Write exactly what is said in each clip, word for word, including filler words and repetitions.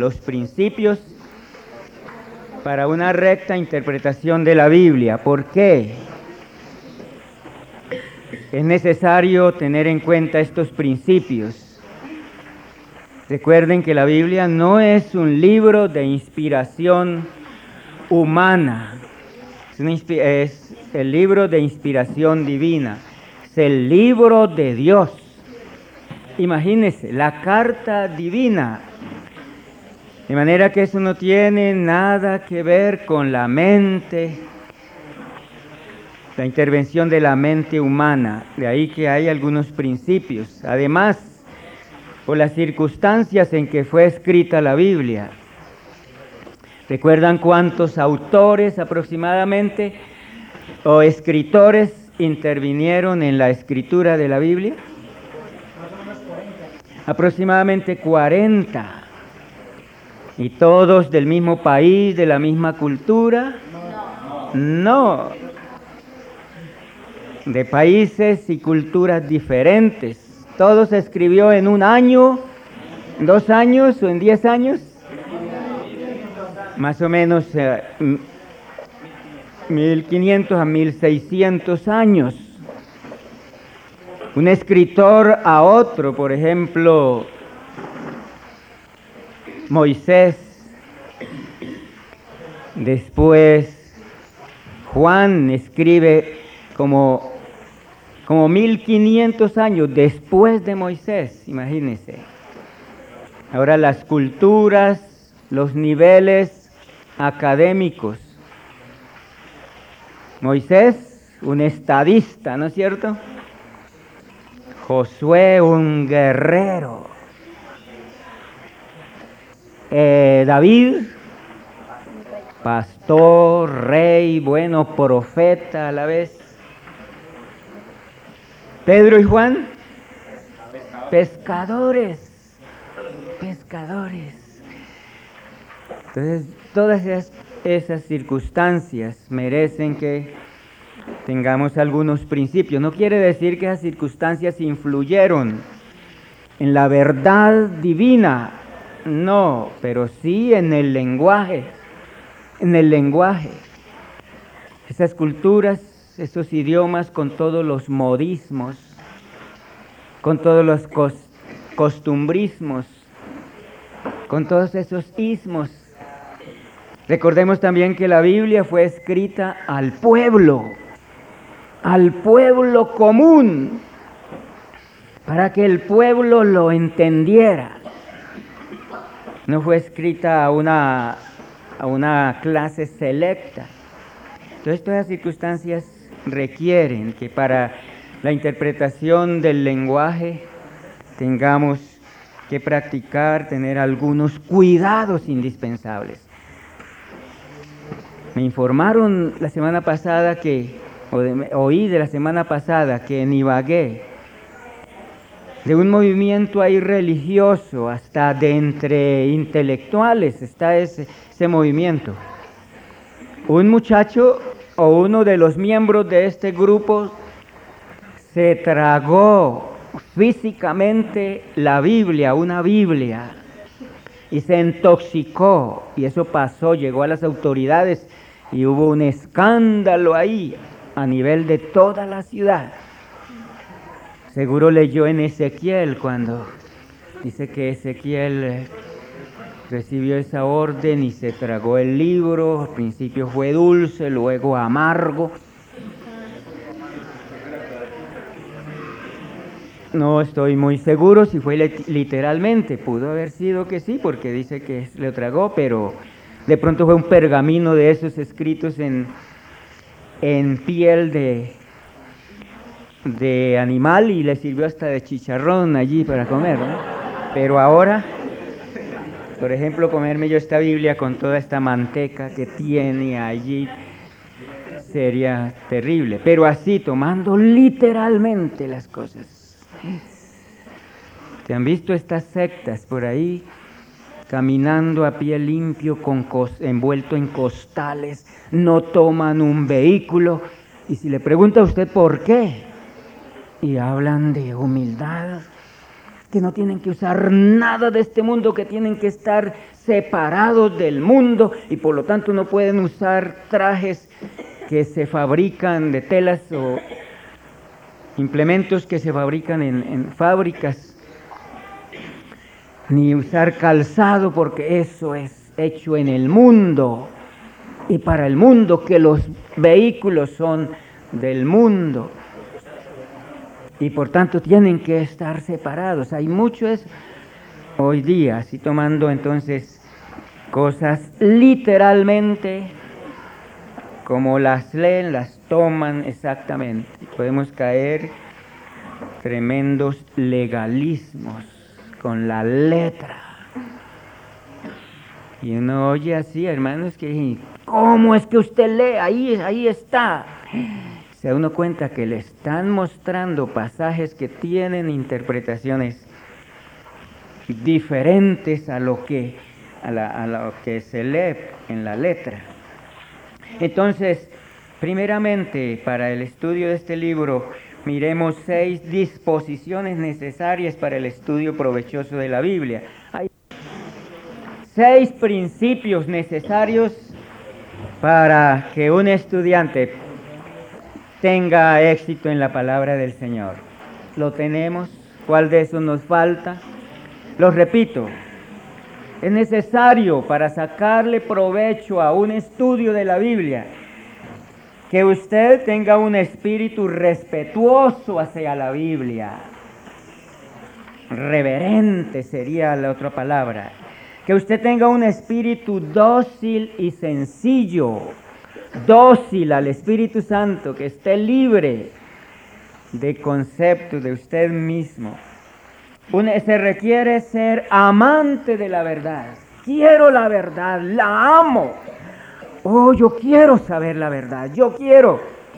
los principios para una recta interpretación de la Biblia. ¿Por qué? Es necesario tener en cuenta estos principios. Recuerden que la Biblia no es un libro de inspiración humana, es, una inspi- es el libro de inspiración divina, es el libro de Dios. Imagínense, la carta divina. De manera que eso no tiene nada que ver con la mente, la intervención de la mente humana. De ahí que hay algunos principios. Además, por las circunstancias en que fue escrita la Biblia. ¿Recuerdan cuántos autores aproximadamente o escritores intervinieron en la escritura de la Biblia? Aproximadamente cuarenta. ¿Y todos del mismo país, de la misma cultura? No. De países y culturas diferentes. ¿Todo se escribió en un año, en dos años o en diez años? Más o menos eh, mil quinientos a mil seiscientos años. Un escritor a otro, por ejemplo, Moisés, después Juan escribe como, como mil quinientos años después de Moisés, imagínense. Ahora las culturas, los niveles académicos. Moisés, un estadista, ¿no es cierto? Josué, un guerrero. Eh, David, pastor, rey, bueno, profeta a la vez. Pedro y Juan, pescadores, pescadores. Entonces, todas esas, esas circunstancias merecen que tengamos algunos principios. No quiere decir que esas circunstancias influyeron en la verdad divina. No, pero sí en el lenguaje, en el lenguaje. Esas culturas, esos idiomas con todos los modismos, con todos los cos, costumbrismos, con todos esos ismos. Recordemos también que la Biblia fue escrita al pueblo, al pueblo común, para que el pueblo lo entendiera. No fue escrita a una, a una clase selecta. Entonces, todas las circunstancias requieren que para la interpretación del lenguaje tengamos que practicar, tener algunos cuidados indispensables. Me informaron la semana pasada que, o de, oí de la semana pasada que en Ibagué, de un movimiento ahí religioso, hasta de entre intelectuales está ese, ese movimiento. Un muchacho o uno de los miembros de este grupo se tragó físicamente la Biblia, una Biblia, y se intoxicó, y eso pasó, llegó a las autoridades y hubo un escándalo ahí a nivel de toda la ciudad. Seguro leyó en Ezequiel cuando dice que Ezequiel eh, recibió esa orden y se tragó el libro. Al principio fue dulce, luego amargo. No estoy muy seguro si fue literalmente, pudo haber sido que sí, porque dice que lo tragó, pero de pronto fue un pergamino de esos escritos en, en piel de... de animal y le sirvió hasta de chicharrón allí para comer, ¿no? Pero ahora, por ejemplo, comerme yo esta Biblia con toda esta manteca que tiene allí sería terrible, pero así, tomando literalmente las cosas. ¿Te han visto estas sectas por ahí caminando a pie limpio, con cos- envuelto en costales, no toman un vehículo? Y si le pregunta a usted por qué, y hablan de humildad, que no tienen que usar nada de este mundo, que tienen que estar separados del mundo y por lo tanto no pueden usar trajes que se fabrican de telas o implementos que se fabrican en, en fábricas, ni usar calzado porque eso es hecho en el mundo y para el mundo, que los vehículos son del mundo y por tanto tienen que estar separados. Hay mucho eso hoy día, así tomando entonces cosas literalmente como las leen, las toman exactamente. Podemos caer tremendos legalismos con la letra. Y uno oye así, hermanos, que ¿cómo es que usted lee? Ahí, ahí está. Se da uno cuenta que le están mostrando pasajes que tienen interpretaciones diferentes a lo que, a la, a lo que se lee en la letra. Entonces, primeramente, para el estudio de este libro, miremos seis disposiciones necesarias para el estudio provechoso de la Biblia. Hay seis principios necesarios para que un estudiante tenga éxito en la palabra del Señor. ¿Lo tenemos? ¿Cuál de esos nos falta? Los repito. Es necesario para sacarle provecho a un estudio de la Biblia que usted tenga un espíritu respetuoso hacia la Biblia. Reverente sería la otra palabra. Que usted tenga un espíritu dócil y sencillo. Dócil al Espíritu Santo, que esté libre de conceptos de usted mismo. Una, se requiere ser amante de la verdad. Quiero la verdad, la amo. Oh, yo quiero saber la verdad, yo quiero.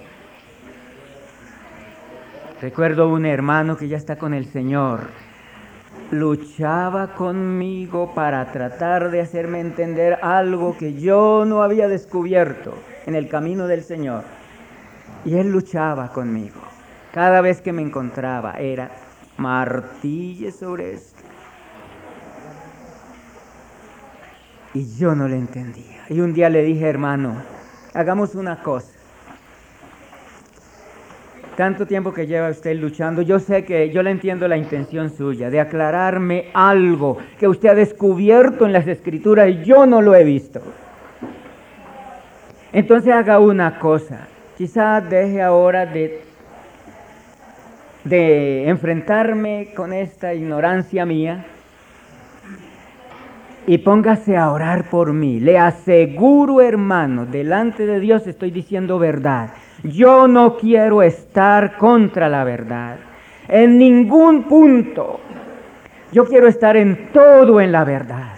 Recuerdo un hermano que ya está con el Señor. Luchaba conmigo para tratar de hacerme entender algo que yo no había descubierto en el camino del Señor. Y él luchaba conmigo. Cada vez que me encontraba era martille sobre esto. Y yo no le entendía. Y un día le dije, hermano, hagamos una cosa. Tanto tiempo que lleva usted luchando, yo sé que yo le entiendo la intención suya de aclararme algo que usted ha descubierto en las Escrituras y yo no lo he visto. Entonces haga una cosa, quizás deje ahora de, de enfrentarme con esta ignorancia mía y póngase a orar por mí. Le aseguro, hermano, delante de Dios estoy diciendo verdad. Yo no quiero estar contra la verdad, en ningún punto. Yo quiero estar en todo en la verdad.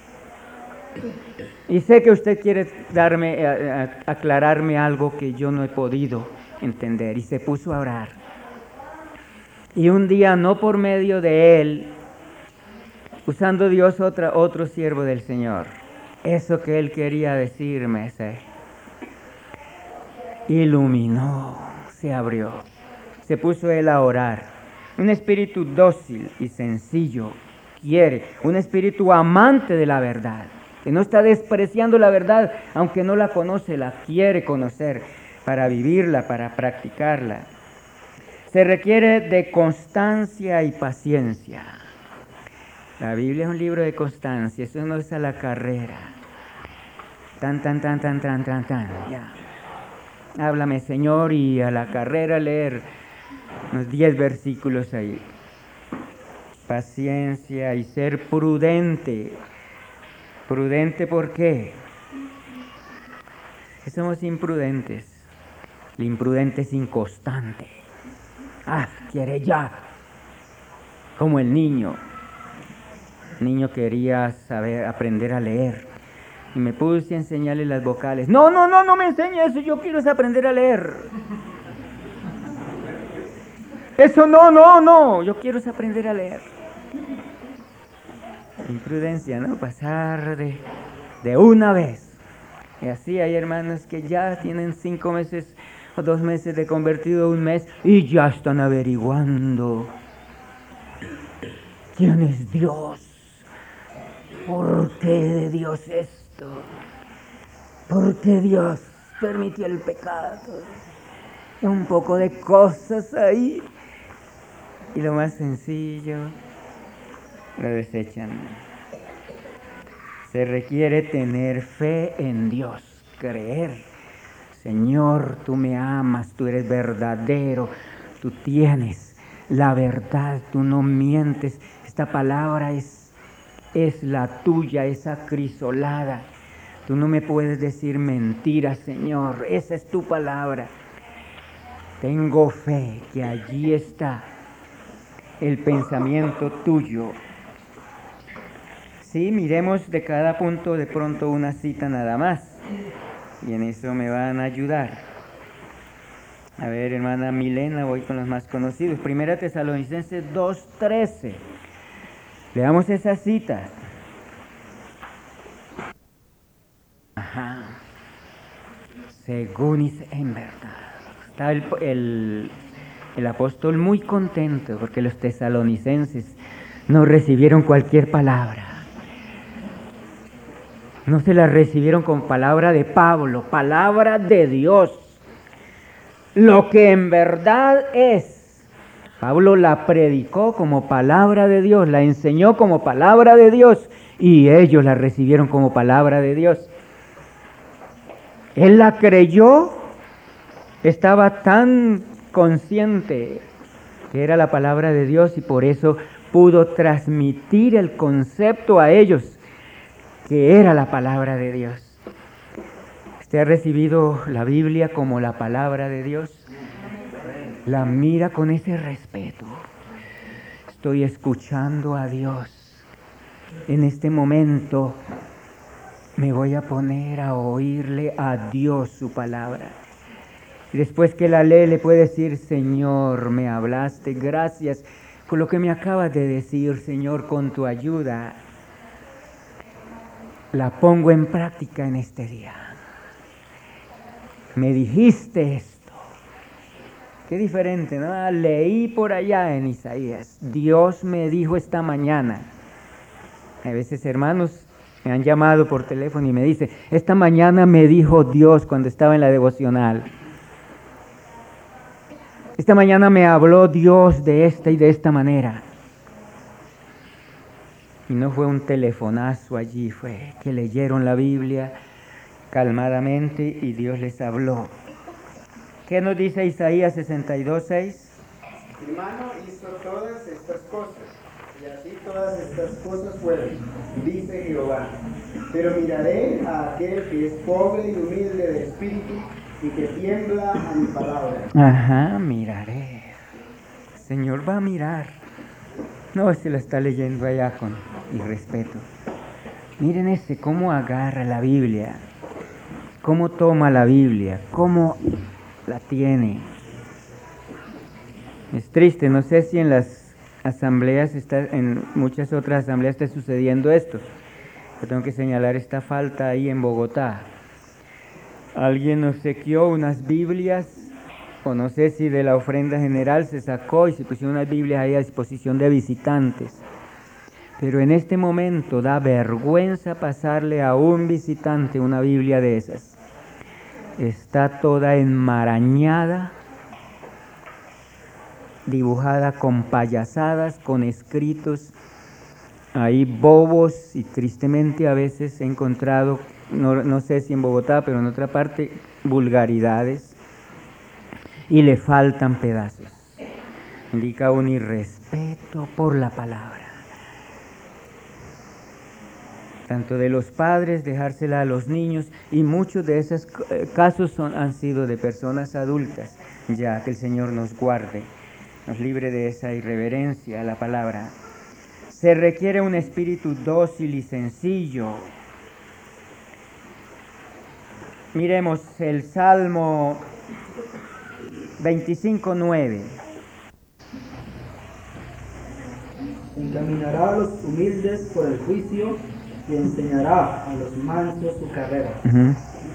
Y sé que usted quiere darme, a, a, aclararme algo que yo no he podido entender. Y se puso a orar. Y un día, no por medio de él, usando Dios otra, otro siervo del Señor, eso que él quería decirme, se iluminó, se abrió, se puso él a orar. Un espíritu dócil y sencillo quiere, un espíritu amante de la verdad, que no está despreciando la verdad, aunque no la conoce, la quiere conocer para vivirla, para practicarla. Se requiere de constancia y paciencia. La Biblia es un libro de constancia, eso no es a la carrera. Tan, tan, tan, tan, tan, tan, tan, ya. Háblame, Señor, y a la carrera leer unos diez versículos ahí. Paciencia y ser prudente. ¿Prudente por qué? Que somos imprudentes. El imprudente es inconstante. Ah, quiere ya. Como el niño. El niño quería saber, aprender a leer. Y me puse a enseñarle las vocales. No, no, no, no me enseñe eso, yo quiero es aprender a leer. Eso no, no, no, yo quiero es aprender a leer. Imprudencia, ¿no? Pasar de, de una vez. Y así hay hermanos que ya tienen cinco meses o dos meses de convertido, un mes, y ya están averiguando quién es Dios. ¿por qué de Dios esto? ¿Por qué Dios permitió el pecado? Un poco de cosas ahí. Y lo más sencillo, lo desechan. Se requiere tener fe en Dios, creer. Señor, tú me amas, tú eres verdadero, tú tienes la verdad, tú no mientes. Esta palabra es, es la tuya, es acrisolada. Tú no me puedes decir mentiras, Señor, esa es tu palabra. Tengo fe que allí está el pensamiento tuyo. Sí, miremos de cada punto de pronto una cita nada más. Y en eso me van a ayudar. A ver, hermana Milena, voy con los más conocidos. Primera Tesalonicenses dos trece. Leamos esa cita. Ajá. Según es en verdad. Está el, el, el apóstol muy contento porque los tesalonicenses no recibieron cualquier palabra. No se la recibieron con palabra de Pablo, palabra de Dios. Lo que en verdad es. Pablo la predicó como palabra de Dios, la enseñó como palabra de Dios y ellos la recibieron como palabra de Dios. Él la creyó, estaba tan consciente que era la palabra de Dios y por eso pudo transmitir el concepto a ellos que era la palabra de Dios. ¿Usted ha recibido la Biblia como la palabra de Dios? La mira con ese respeto. Estoy escuchando a Dios. En este momento me voy a poner a oírle a Dios su palabra. Y después que la lee le puede decir, Señor, me hablaste, gracias por lo que me acabas de decir, Señor, con tu ayuda. La pongo en práctica en este día. Me dijiste esto. Qué diferente, ¿no? Leí por allá en Isaías. Dios me dijo esta mañana. A veces hermanos me han llamado por teléfono y me dicen, esta mañana me dijo Dios cuando estaba en la devocional. Esta mañana me habló Dios de esta y de esta manera. Y no fue un telefonazo allí, fue que leyeron la Biblia calmadamente y Dios les habló. ¿Qué nos dice Isaías sesenta y dos, seis? Mi mano hizo todas estas cosas, y así todas estas cosas fueron, dice Jehová. Pero miraré a aquel que es pobre y humilde de espíritu y que tiembla a mi palabra. Ajá, miraré. El Señor va a mirar. No, se lo está leyendo allá con irrespeto. Miren ese, cómo agarra la Biblia, cómo toma la Biblia, cómo la tiene. Es triste, no sé si en las asambleas, está, en muchas otras asambleas está sucediendo esto. Yo tengo que señalar esta falta ahí en Bogotá. Alguien obsequió unas Biblias, o no sé si de la ofrenda general se sacó y se pusieron unas Biblias ahí a disposición de visitantes. Pero en este momento da vergüenza pasarle a un visitante una Biblia de esas. Está toda enmarañada, dibujada con payasadas, con escritos ahí bobos, y tristemente a veces he encontrado, no, no sé si en Bogotá, pero en otra parte, vulgaridades, y le faltan pedazos. Indica un irrespeto por la palabra. Tanto de los padres, dejársela a los niños, y muchos de esos casos son, han sido de personas adultas, ya que el Señor nos guarde, nos libre de esa irreverencia a la palabra. Se requiere un espíritu dócil y sencillo. Miremos el Salmo veinticinco, nueve. Encaminará a los humildes por el juicio y enseñará a los mansos su carrera. Uh-huh.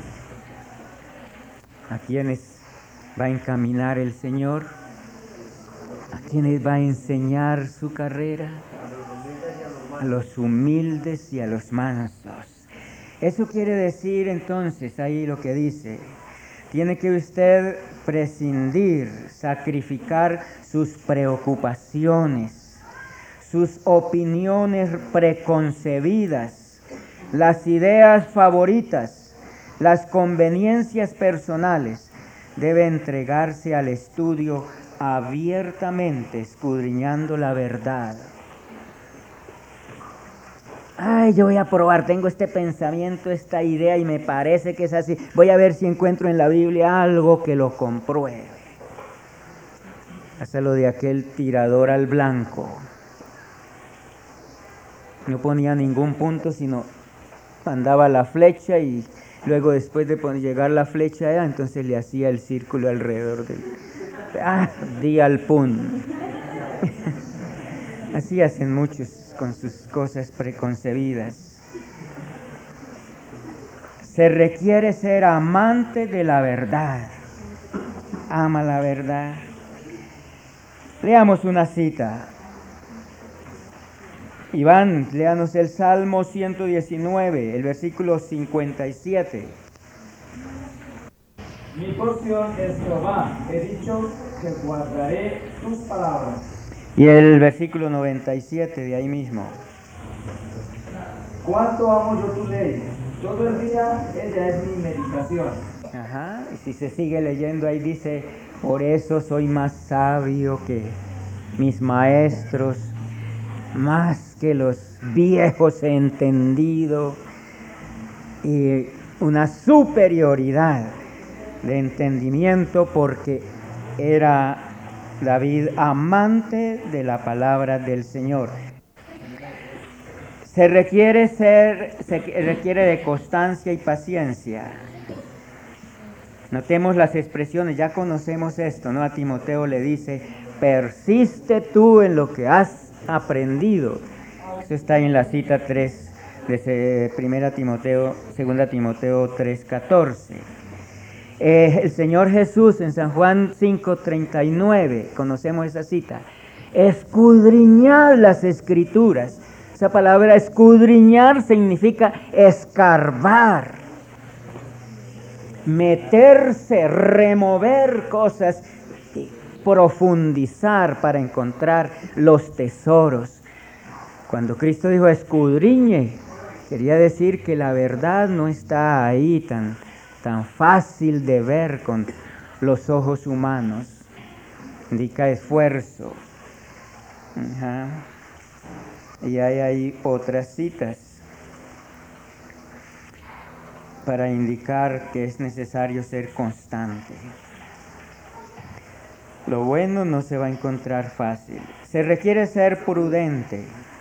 ¿A quiénes va a encaminar el Señor? ¿A quiénes va a enseñar su carrera? a los humildes y a los mansos. Eso quiere decir entonces, ahí lo que dice, tiene que usted prescindir, sacrificar sus preocupaciones, sus opiniones preconcebidas, las ideas favoritas, las conveniencias personales. Debe entregarse al estudio abiertamente, escudriñando la verdad. Ay, yo voy a probar, tengo este pensamiento, esta idea y me parece que es así. Voy a ver si encuentro en la Biblia algo que lo compruebe. Hasta lo de aquel tirador al blanco. No ponía ningún punto, sino mandaba la flecha y luego después de llegar la flecha allá, entonces le hacía el círculo alrededor del... ¡Ah! Di al pun. Así hacen muchos con sus cosas preconcebidas. Se requiere ser amante de la verdad. Ama la verdad. Leamos una cita. Iván, léanos el Salmo ciento diecinueve, el versículo cincuenta y siete. Mi porción es Jehová, he dicho que guardaré tus palabras. Y el versículo noventa y siete de ahí mismo. Cuánto amo yo tu ley, todo el día ella es mi meditación. Ajá, y si se sigue leyendo ahí dice, por eso soy más sabio que mis maestros, más que los viejos he entendido, y una superioridad de entendimiento porque era David amante de la palabra del Señor. Se requiere ser, se requiere de constancia y paciencia. Notemos las expresiones, ya conocemos esto, ¿no? A Timoteo le dice, persiste tú en lo que has aprendido. Eso está en la cita tres de primera Timoteo, segunda Timoteo tres catorce. Eh, el Señor Jesús en San Juan cinco treinta y nueve, conocemos esa cita, escudriñad las Escrituras. Esa palabra escudriñar significa escarbar, meterse, remover cosas, profundizar para encontrar los tesoros. Cuando Cristo dijo escudriñe, quería decir que la verdad no está ahí tan tan fácil de ver con los ojos humanos. Indica esfuerzo. Ajá. Y hay ahí otras citas para indicar que es necesario ser constante. Lo bueno no se va a encontrar fácil. Se requiere ser prudente.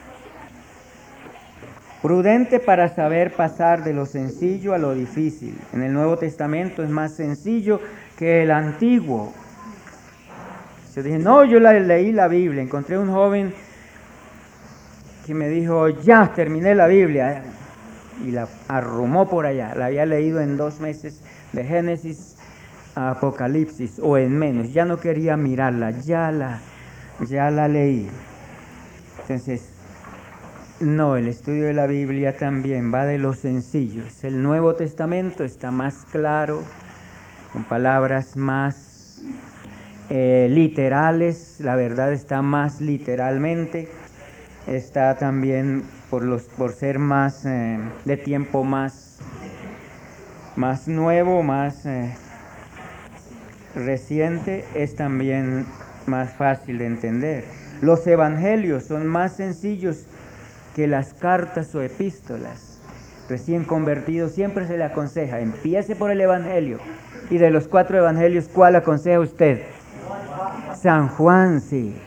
Prudente para saber pasar de lo sencillo a lo difícil. En el Nuevo Testamento es más sencillo que el Antiguo. Yo dije, no, yo la, leí la Biblia. Encontré un joven que me dijo, ya terminé la Biblia. Y la arrumó por allá. La había leído en dos meses de Génesis a Apocalipsis o en menos. Ya no quería mirarla, ya la, ya la leí. Entonces, no, el estudio de la Biblia también va de lo sencillo. El Nuevo Testamento está más claro, con palabras más eh, literales, la verdad está más literalmente, está también por, los, por ser más eh, de tiempo más, más nuevo, más eh, reciente, es también más fácil de entender. Los evangelios son más sencillos que las cartas o epístolas. Recién convertido siempre se le aconseja, empiece por el evangelio. Y de los cuatro evangelios, ¿cuál aconseja usted? San Juan, sí.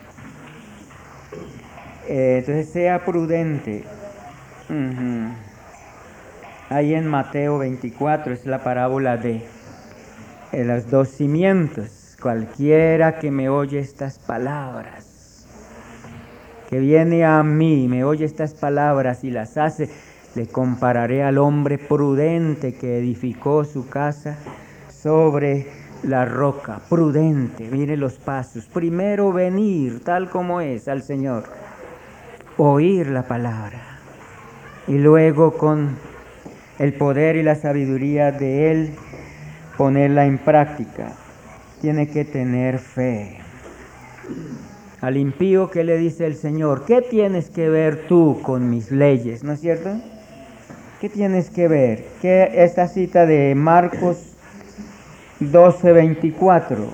Eh, entonces sea prudente. Uh-huh. Ahí en Mateo veinticuatro es la parábola de, de los dos cimientos. Cualquiera que me oye estas palabras, que viene a mí, me oye estas palabras y las hace, le compararé al hombre prudente que edificó su casa sobre la roca. Prudente, mire los pasos. Primero venir tal como es al Señor. oír la palabra y luego con el poder y la sabiduría de Él ponerla en práctica. Tiene que tener fe. Al impío, ¿qué le dice el Señor? ¿Qué tienes que ver tú con mis leyes? ¿No es cierto? ¿Qué tienes que ver? Que esta cita de Marcos doce veinticuatro.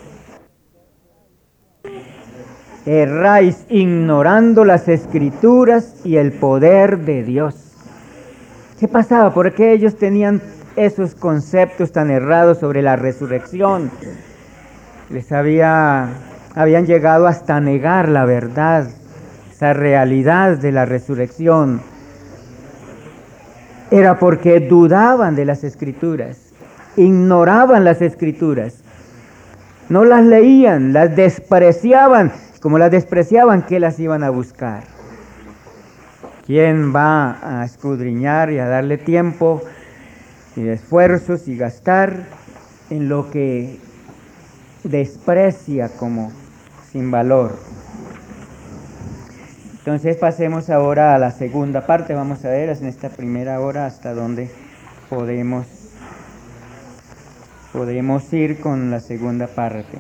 Erráis ignorando las Escrituras y el poder de Dios. ¿Qué pasaba? ¿Por qué ellos tenían esos conceptos tan errados sobre la resurrección? Les había, habían llegado hasta negar la verdad, esa realidad de la resurrección. Era porque dudaban de las Escrituras, ignoraban las Escrituras, no las leían, las despreciaban. Como las despreciaban, ¿qué las iban a buscar? ¿Quién va a escudriñar y a darle tiempo y esfuerzos y gastar en lo que desprecia como sin valor? Entonces pasemos ahora a la segunda parte. Vamos a ver en esta primera hora hasta dónde podemos, podemos ir con la segunda parte.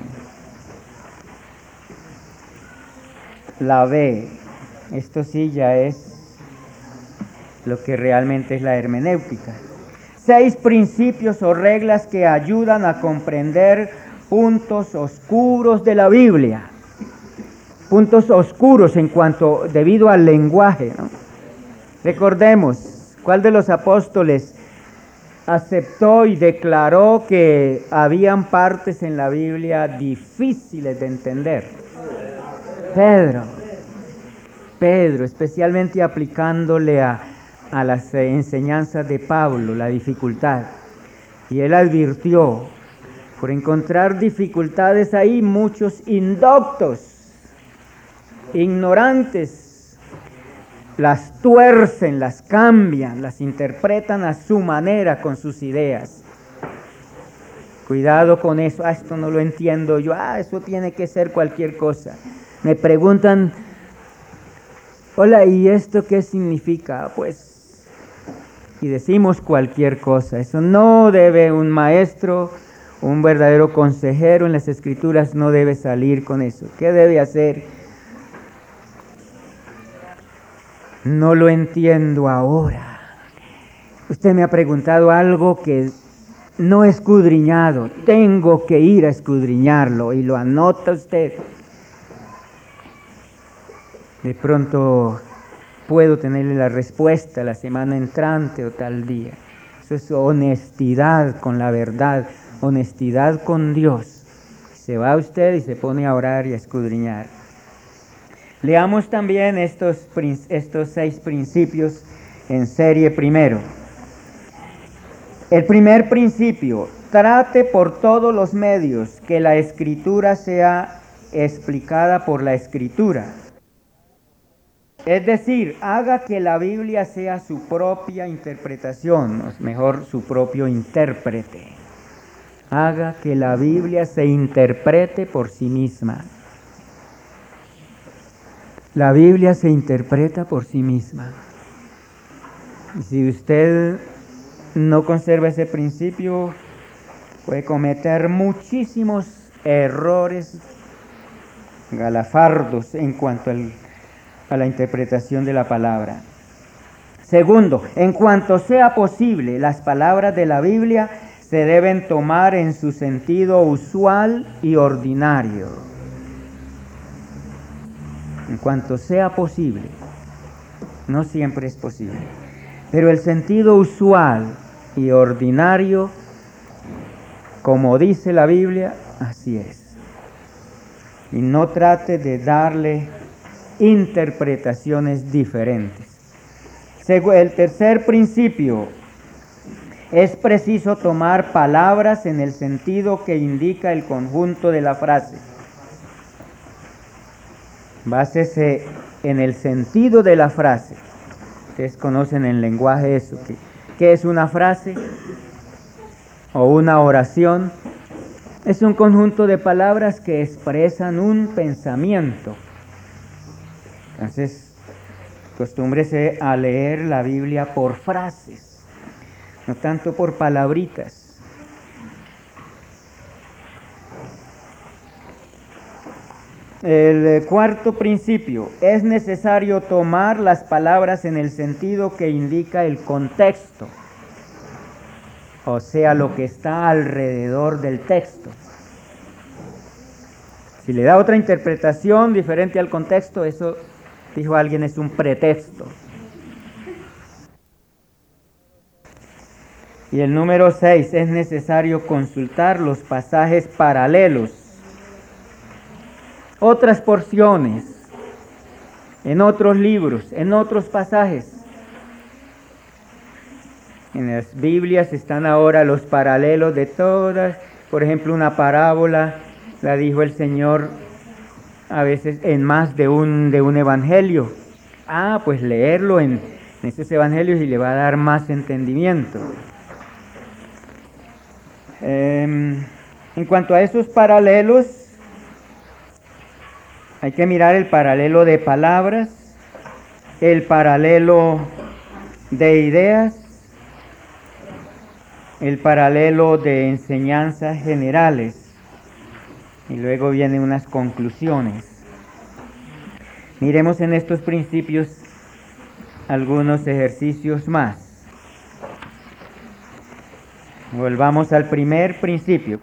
La B, esto sí ya es lo que realmente es la hermenéutica. Seis principios o reglas que ayudan a comprender puntos oscuros de la Biblia. Puntos oscuros en cuanto debido al lenguaje, ¿no? Recordemos, ¿cuál de los apóstoles aceptó y declaró que habían partes en la Biblia difíciles de entender? Pedro, Pedro, especialmente aplicándole a, a las enseñanzas de Pablo, la dificultad. Y él advirtió, por encontrar dificultades ahí, muchos indoctos, ignorantes, las tuercen, las cambian, las interpretan a su manera con sus ideas. Cuidado con eso, ah, esto no lo entiendo yo, ah, eso tiene que ser cualquier cosa. Me preguntan, hola, ¿y esto qué significa? Pues, y decimos cualquier cosa. Eso no debe un maestro, un verdadero consejero en las Escrituras no debe salir con eso. ¿Qué debe hacer? No lo entiendo ahora. Usted me ha preguntado algo que no he escudriñado. Tengo que ir a escudriñarlo y lo anota usted. De pronto puedo tenerle la respuesta la semana entrante o tal día. Eso es honestidad con la verdad, honestidad con Dios. Se va usted y se pone a orar y a escudriñar. Leamos también estos, estos seis principios en serie primero. El primer principio, trate por todos los medios que la Escritura sea explicada por la Escritura. Es decir, haga que la Biblia sea su propia interpretación, o mejor, su propio intérprete. Haga que la Biblia se interprete por sí misma. La Biblia se interpreta por sí misma. Y si usted no conserva ese principio, puede cometer muchísimos errores galafardos en cuanto al a la interpretación de la palabra. Segundo, en cuanto sea posible, las palabras de la Biblia se deben tomar en su sentido usual y ordinario. En cuanto sea posible, no siempre es posible, pero el sentido usual y ordinario, como dice la Biblia, así es. Y no trate de darle interpretaciones diferentes. El tercer principio, es preciso tomar palabras en el sentido que indica el conjunto de la frase. Básese en el sentido de la frase. Ustedes conocen en lenguaje eso, que, ¿qué es una frase o una oración? Es un conjunto de palabras que expresan un pensamiento. Entonces, Acostúmbrese a leer la Biblia por frases, no tanto por palabritas. El cuarto principio, es necesario tomar las palabras en el sentido que indica el contexto, o sea, lo que está alrededor del texto. Si le da otra interpretación diferente al contexto, eso, dijo alguien, es un pretexto. Y el número seis, es necesario consultar los pasajes paralelos, otras porciones, en otros libros, en otros pasajes. En las Biblias están ahora los paralelos de todas. Por ejemplo, una parábola la dijo el Señor a veces en más de un, de un evangelio. Ah, pues leerlo en, en esos evangelios y le va a dar más entendimiento. Eh, en cuanto a esos paralelos, hay que mirar el paralelo de palabras, el paralelo de ideas, el paralelo de enseñanzas generales, y luego vienen unas conclusiones. Miremos en estos principios algunos ejercicios más. Volvamos al primer principio.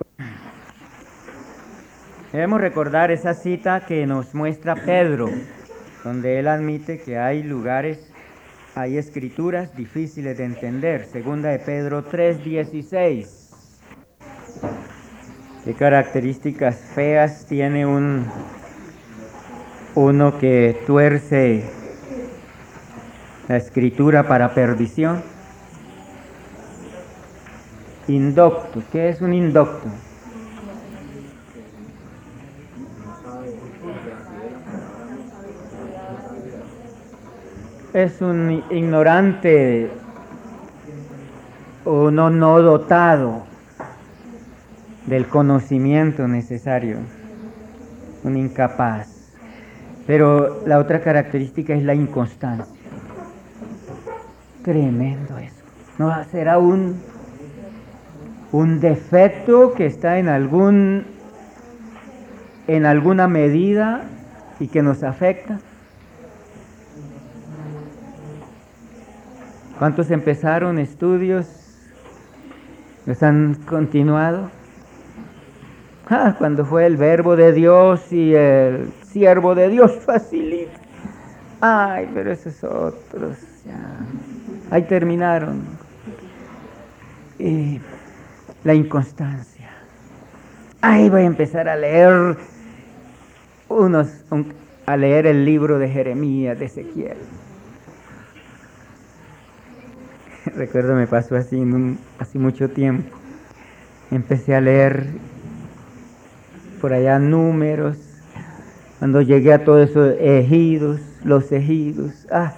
Debemos recordar esa cita que nos muestra Pedro, donde él admite que hay lugares, hay escrituras difíciles de entender. Segunda de Pedro tres dieciséis. ¿Qué características feas tiene un uno que tuerce la escritura para perdición? Indocto. ¿Qué es un indocto? Es un ignorante, uno no dotado del conocimiento necesario, un incapaz. Pero la otra característica es la inconstancia. Tremendo eso. ¿No será un, un defecto que está en algún, en alguna medida y que nos afecta? ¿Cuántos empezaron estudios? ¿Los han continuado? Ah, cuando fue el verbo de Dios y el siervo de Dios, facilito. Ay, pero esos otros, ya. Ahí terminaron. Y la inconstancia. Ay, voy a empezar a leer unos, un, a leer el libro de Jeremías, de Ezequiel. Recuerdo, me pasó así en un, hace mucho tiempo. Empecé a leer por allá números. Cuando llegué a todos esos ejidos, los ejidos, ah.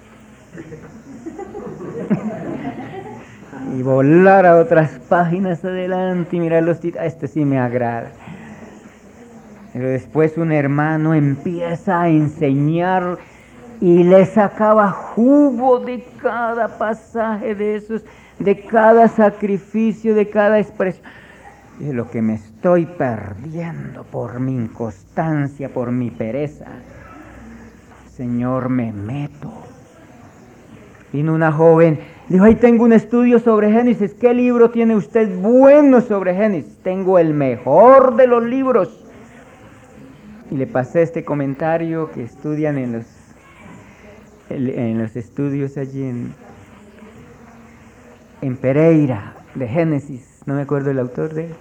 Y volar a otras páginas adelante y mirar los títulos. Este sí me agrada. Pero después un hermano empieza a enseñar y le sacaba jugo de cada pasaje de esos, de cada sacrificio, de cada expresión. Y lo que me estoy perdiendo por mi inconstancia, por mi pereza. Señor, me meto. Vino una joven, dijo, ahí tengo un estudio sobre Génesis. ¿Qué libro tiene usted bueno sobre Génesis? Tengo el mejor de los libros. Y le pasé este comentario que estudian en los en los estudios allí en, en Pereira, de Génesis, no me acuerdo el autor de él.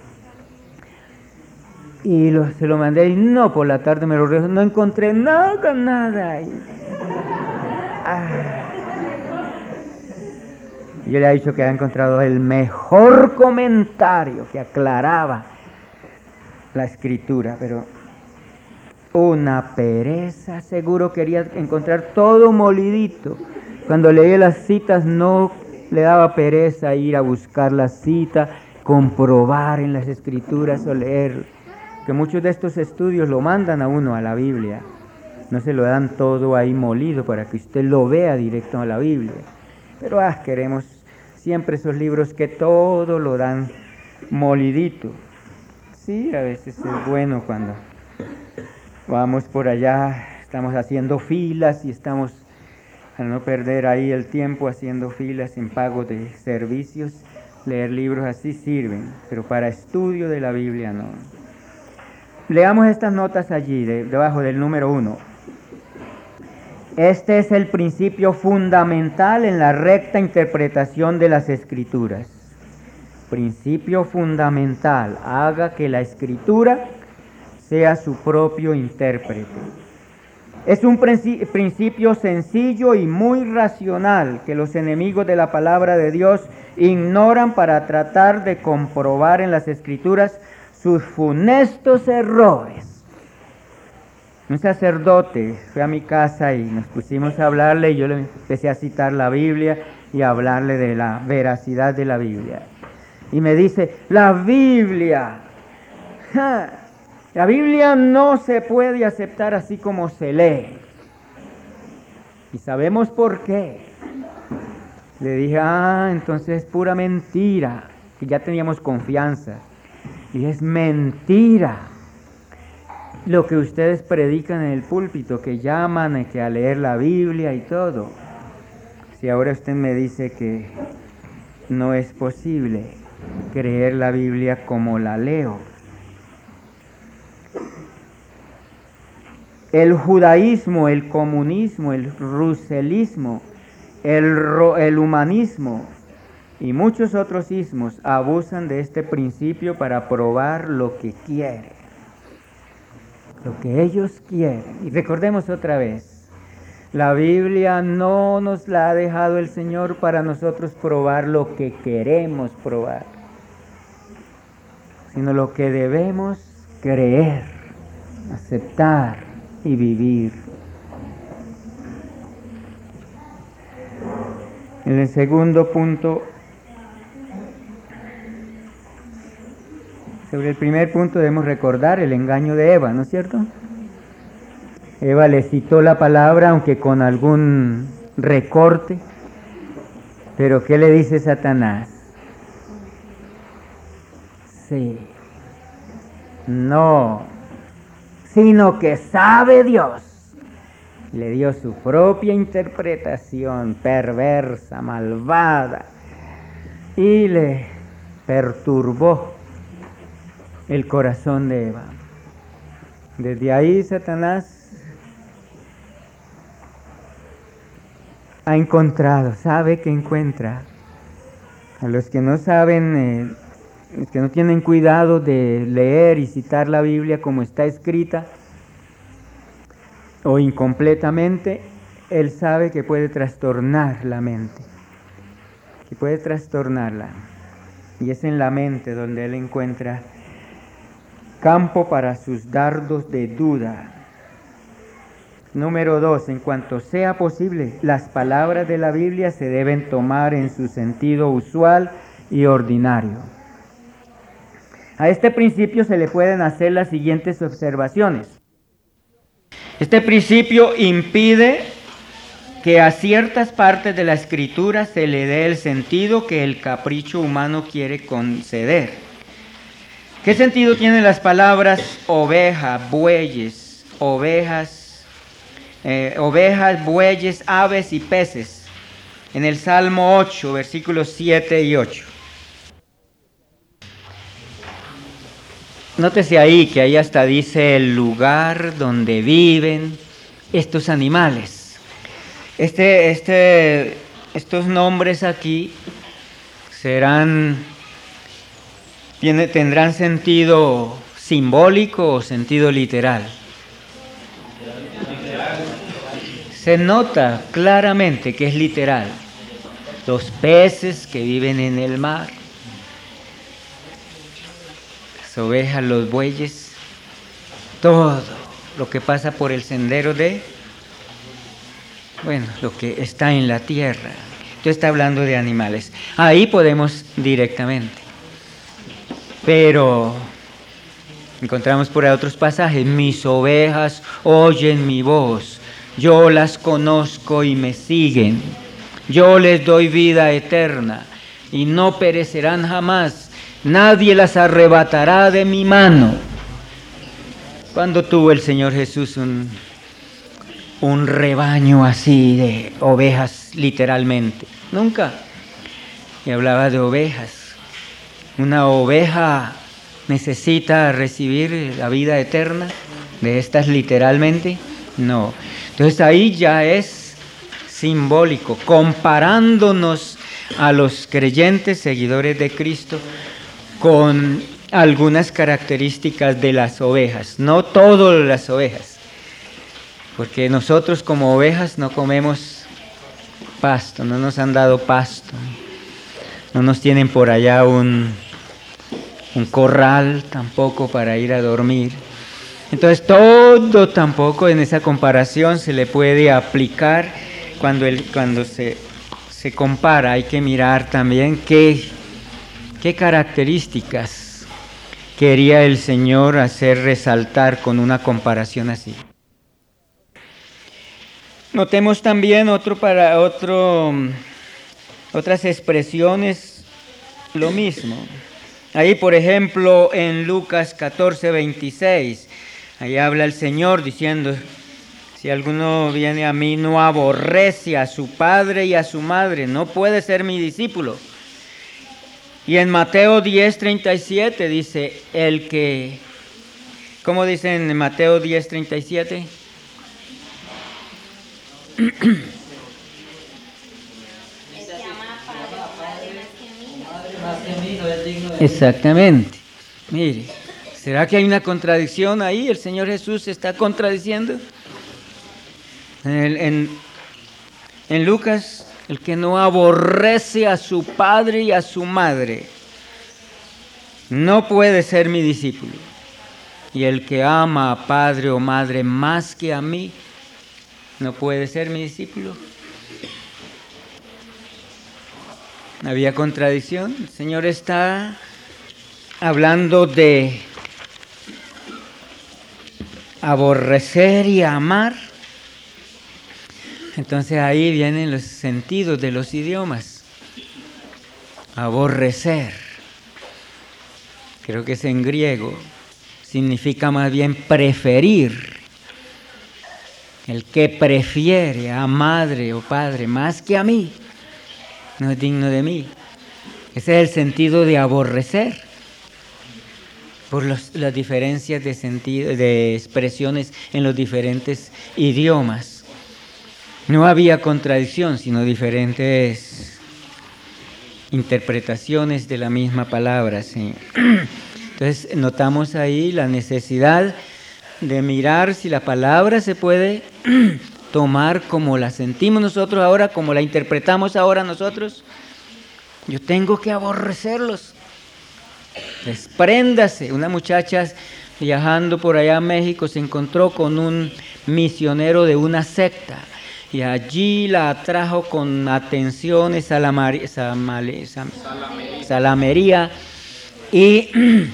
Y lo, se lo mandé y no, por la tarde me lo regresó, no encontré nada, nada. Y, ah, yo le he dicho que había encontrado el mejor comentario que aclaraba la escritura, pero una pereza, seguro quería encontrar todo molidito. Cuando leía las citas no le daba pereza ir a buscar la cita, comprobar en las escrituras o leer, que muchos de estos estudios lo mandan a uno a la Biblia. no se lo dan todo ahí molido para que usted lo vea directo a la Biblia. Pero ah, queremos siempre esos libros que todo lo dan molidito. Sí, a veces es bueno cuando vamos por allá, estamos haciendo filas y estamos, a no perder ahí el tiempo haciendo filas en pago de servicios, leer libros así sirven, pero para estudio de la Biblia no. Leamos estas notas allí, de, debajo del número uno. Este es el principio fundamental en la recta interpretación de las Escrituras. Principio fundamental, haga que la Escritura sea su propio intérprete. Es un principio sencillo y muy racional que los enemigos de la palabra de Dios ignoran para tratar de comprobar en las Escrituras sus funestos errores. Un sacerdote fue a mi casa y nos pusimos a hablarle y yo le empecé a citar la Biblia y a hablarle de la veracidad de la Biblia. Y me dice, la Biblia, ja, la Biblia no se puede aceptar así como se lee. Y sabemos por qué. Le dije, ah, entonces es pura mentira, que ya teníamos confianza. Y es mentira lo que ustedes predican en el púlpito, que llaman a, que a leer la Biblia y todo. Si ahora usted me dice que no es posible creer la Biblia como la leo. El judaísmo, el comunismo, el ruselismo, el, el humanismo y muchos otros ismos abusan de este principio para probar lo que quieren. Lo que ellos quieren. Y recordemos otra vez, la Biblia no nos la ha dejado el Señor para nosotros probar lo que queremos probar, sino lo que debemos creer, aceptar y vivir. En el segundo punto, sobre el primer punto debemos recordar el engaño de Eva, ¿no es cierto? Eva le citó la palabra, aunque con algún recorte, pero ¿qué le dice Satanás? Sí, no, sino que sabe Dios. Le dio su propia interpretación perversa, malvada, y le perturbó el corazón de Eva. Desde ahí Satanás ha encontrado, sabe que encuentra. A los que no saben, eh, los que no tienen cuidado de leer y citar la Biblia como está escrita, o incompletamente, él sabe que puede trastornar la mente, que puede trastornarla. Y es en la mente donde él encuentra campo para sus dardos de duda. Número dos, en cuanto sea posible, las palabras de la Biblia se deben tomar en su sentido usual y ordinario. A este principio se le pueden hacer las siguientes observaciones. Este principio impide que a ciertas partes de la Escritura se le dé el sentido que el capricho humano quiere conceder. ¿Qué sentido tienen las palabras oveja, bueyes, ovejas, eh, ovejas, bueyes, aves y peces? En el Salmo ocho, versículos siete y ocho. Nótese ahí que ahí hasta dice el lugar donde viven estos animales. Este, este, estos nombres aquí serán, tiene, tendrán sentido simbólico o sentido literal. Se nota claramente que es literal. Los peces que viven en el mar, las ovejas, los bueyes, todo lo que pasa por el sendero de, bueno, lo que está en la tierra. Entonces está hablando de animales. Ahí podemos directamente. Pero Encontramos por ahí otros pasajes. Mis ovejas oyen mi voz. Yo las conozco y me siguen. Yo les doy vida eterna y no perecerán jamás. Nadie las arrebatará de mi mano. ¿Cuándo tuvo el Señor Jesús un, un rebaño así de ovejas literalmente? Nunca. Y hablaba de ovejas. Una oveja necesita recibir la vida eterna de estas literalmente. No. Entonces ahí ya es simbólico, comparándonos a los creyentes seguidores de Cristo con algunas características de las ovejas, no todas las ovejas, porque nosotros como ovejas no comemos pasto, no nos han dado pasto, no nos tienen por allá un, un corral tampoco para ir a dormir. Entonces todo tampoco en esa comparación se le puede aplicar. Cuando, el, cuando se, se compara hay que mirar también qué, qué características quería el Señor hacer resaltar con una comparación así. Notemos también otro para otro, otras expresiones, lo mismo. Ahí, por ejemplo, en Lucas catorce, veintiséis, ahí habla el Señor diciendo: si alguno viene a mí, no aborrece a su padre y a su madre, no puede ser mi discípulo. Y en Mateo diez, treinta y siete dice, el que, ¿cómo dice en Mateo diez, treinta y siete? Exactamente. Mire, ¿será que hay una contradicción ahí? ¿El Señor Jesús se está contradiciendo? En, en, en Lucas, el que no aborrece a su padre y a su madre no puede ser mi discípulo. Y el que ama a padre o madre más que a mí no puede ser mi discípulo. ¿Había contradicción? El Señor está hablando de aborrecer y amar. Entonces ahí vienen los sentidos de los idiomas. Aborrecer, creo que es en griego, significa más bien preferir. El que prefiere a madre o padre más que a mí, no es digno de mí. Ese es el sentido de aborrecer, por los, las diferencias de sentido, de expresiones en los diferentes idiomas. No había contradicción, sino diferentes interpretaciones de la misma palabra. ¿Sí? Entonces notamos ahí la necesidad de mirar si la palabra se puede tomar como la sentimos nosotros ahora, como la interpretamos ahora nosotros. Yo tengo que aborrecerlos. Despréndase. Una muchacha viajando por allá a México se encontró con un misionero de una secta y allí la atrajo con atenciones, salamari, samale, sam, salamería y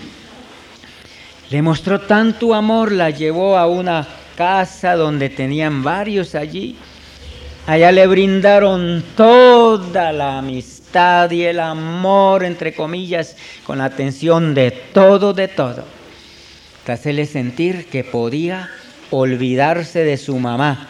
le mostró tanto amor, la llevó a una casa donde tenían varios allí. Allá le brindaron toda la amistad y el amor, entre comillas, con la atención de todo, de todo. Hasta hacerle sentir que podía olvidarse de su mamá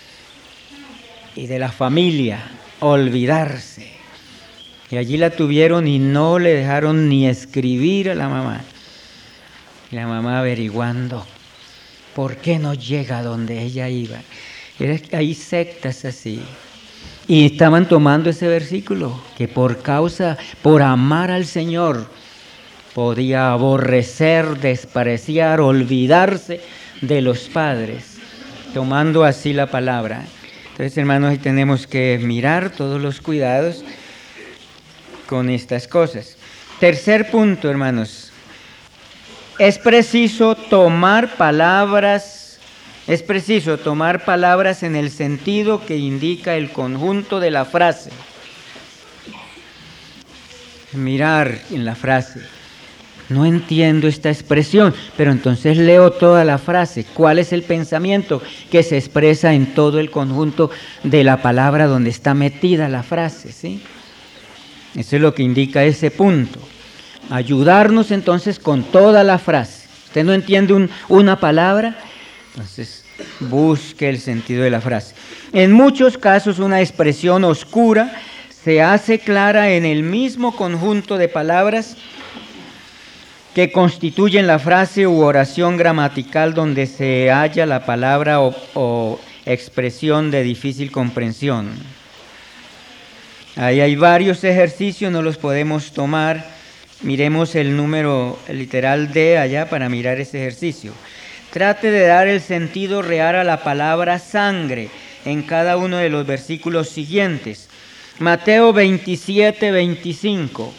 y de la familia, olvidarse. Y allí la tuvieron y no le dejaron ni escribir a la mamá. Y la mamá averiguando por qué no llega donde ella iba. Era que hay sectas así. Y estaban tomando ese versículo, que por causa, por amar al Señor, podía aborrecer, despreciar, olvidarse de los padres, tomando así la palabra. Entonces, hermanos, ahí tenemos que mirar todos los cuidados con estas cosas. Tercer punto, hermanos. Es preciso tomar palabras, es preciso tomar palabras en el sentido que indica el conjunto de la frase. Mirar en la frase. no entiendo esta expresión, pero entonces leo toda la frase. ¿Cuál es el pensamiento que se expresa en todo el conjunto de la palabra donde está metida la frase? ¿Sí? Eso es lo que indica ese punto. Ayudarnos entonces con toda la frase. ¿Usted no entiende un, una palabra? Entonces busque el sentido de la frase. En muchos casos una expresión oscura se hace clara en el mismo conjunto de palabras que constituyen la frase u oración gramatical donde se halla la palabra o, o expresión de difícil comprensión. Ahí hay varios ejercicios, no los podemos tomar. Miremos el número el literal D allá para mirar ese ejercicio. Trate de dar el sentido real a la palabra sangre en cada uno de los versículos siguientes. Mateo veintisiete, veinticinco.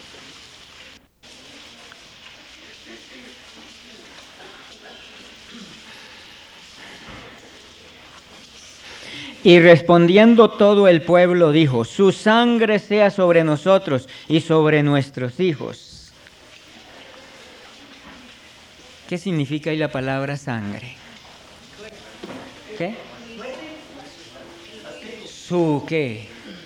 Y respondiendo todo el pueblo dijo: su sangre sea sobre nosotros y sobre nuestros hijos. ¿Qué significa ahí la palabra sangre? ¿Qué? Su qué?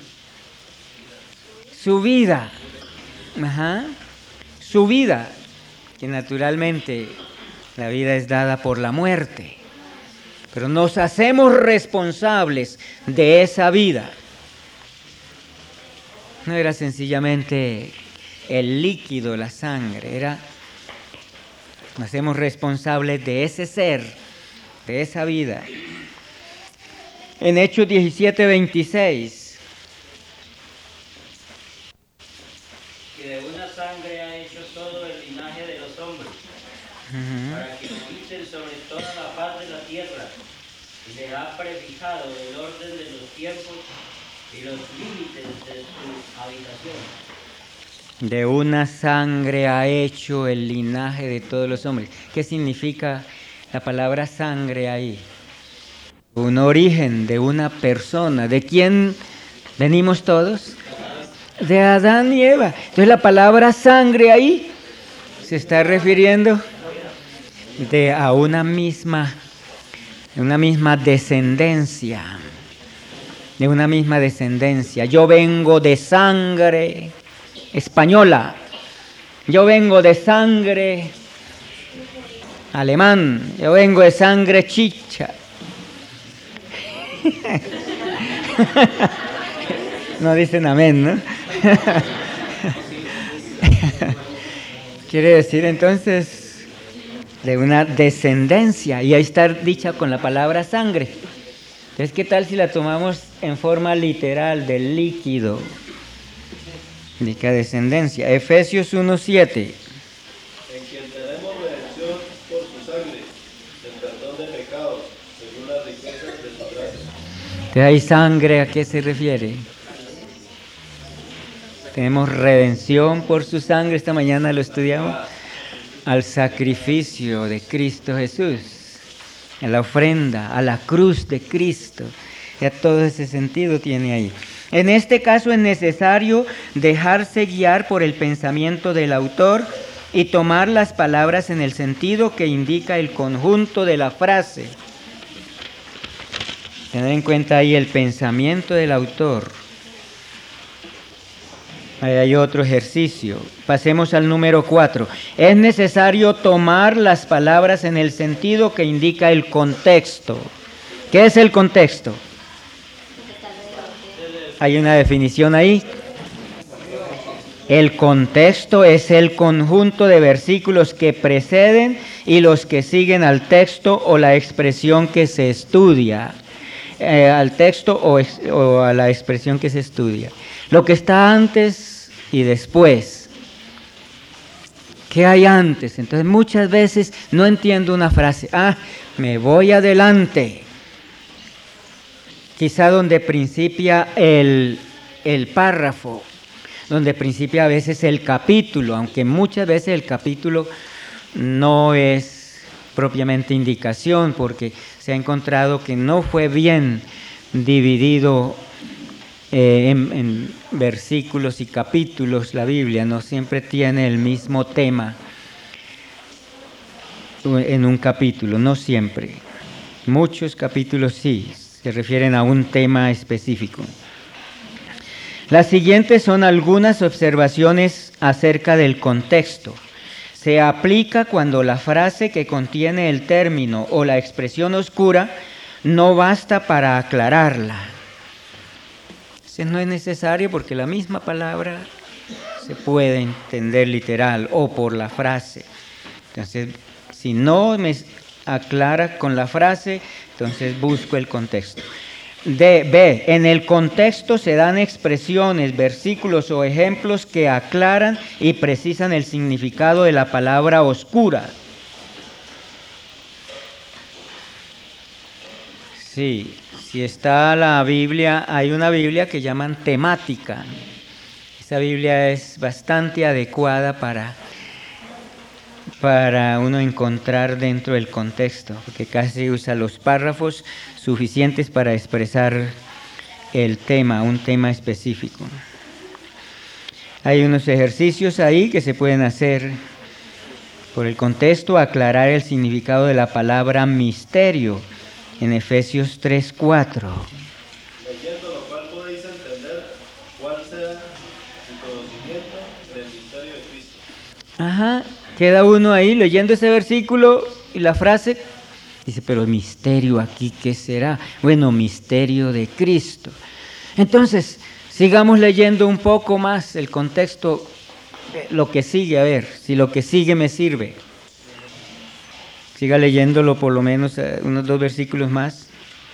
Su vida. Ajá. Su vida, que naturalmente la vida es dada por la muerte. Pero nos hacemos responsables de esa vida. No era sencillamente el líquido, la sangre, era, nos hacemos responsables de ese ser, de esa vida. En Hechos diecisiete, veintiséis. Que de una sangre ha hecho todo el linaje de los hombres, uh-huh. para que habiten sobre toda la faz de la tierra. Y le ha prefijado el orden de los tiempos y los límites de su habitación. De una sangre ha hecho el linaje de todos los hombres. ¿Qué significa la palabra sangre ahí? Un origen de una persona. ¿De quién venimos todos? De Adán y Eva. Entonces la palabra sangre ahí se está refiriendo de a una misma una misma descendencia, de una misma descendencia. Yo vengo de sangre española, yo vengo de sangre alemán, yo vengo de sangre chicha. No dicen amén, ¿no? Quiere decir entonces de una descendencia, y ahí está dicha con la palabra sangre. Entonces, ¿qué tal si la tomamos en forma literal, del líquido? Indica descendencia. Efesios uno, siete. En quien tenemos redención por su sangre, el perdón de pecados, según las riquezas de su gracia. Entonces, ahí sangre, ¿a qué se refiere? Tenemos redención por su sangre, esta mañana lo estudiamos. Al sacrificio de Cristo Jesús, a la ofrenda, a la cruz de Cristo. Ya todo ese sentido tiene ahí. En este caso es necesario dejarse guiar por el pensamiento del autor y tomar las palabras en el sentido que indica el conjunto de la frase. Tener en cuenta ahí el pensamiento del autor. Ahí hay otro ejercicio. Pasemos al número cuatro. Es necesario tomar las palabras en el sentido que indica el contexto. ¿Qué es el contexto? Hay una definición ahí. El contexto es el conjunto de versículos que preceden y los que siguen al texto o la expresión que se estudia. Eh, al texto o, ex, o a la expresión que se estudia. Lo que está antes y después. ¿Qué hay antes? Entonces muchas veces no entiendo una frase. Ah, me voy adelante. Quizá donde principia el, el párrafo, donde principia a veces el capítulo, aunque muchas veces el capítulo no es propiamente indicación, porque se ha encontrado que no fue bien dividido eh, en, en versículos y capítulos la Biblia, no siempre tiene el mismo tema. en un capítulo, no siempre. Muchos capítulos sí, se refieren a un tema específico. Las siguientes son algunas observaciones acerca del contexto. Se aplica cuando la frase que contiene el término o la expresión oscura no basta para aclararla. Eso no es necesario porque la misma palabra se puede entender literal o por la frase. Entonces, si no me aclara con la frase, entonces busco el contexto. D, B. En el contexto se dan expresiones, versículos o ejemplos que aclaran y precisan el significado de la palabra oscura. Sí, si está la Biblia, hay una Biblia que llaman temática. Esa Biblia es bastante adecuada para, para uno encontrar dentro del contexto, porque casi usa los párrafos suficientes para expresar el tema, un tema específico. Hay unos ejercicios ahí que se pueden hacer por el contexto, aclarar el significado de la palabra misterio en Efesios tres cuatro. Leyendo lo cual podéis entender cuál sea el conocimiento del misterio de Cristo. Ajá, queda uno ahí leyendo ese versículo y la frase dice, pero el misterio aquí, ¿qué será? Bueno, misterio de Cristo. Entonces, sigamos leyendo un poco más el contexto, lo que sigue, a ver, si lo que sigue me sirve. Siga leyéndolo por lo menos eh, unos dos versículos más.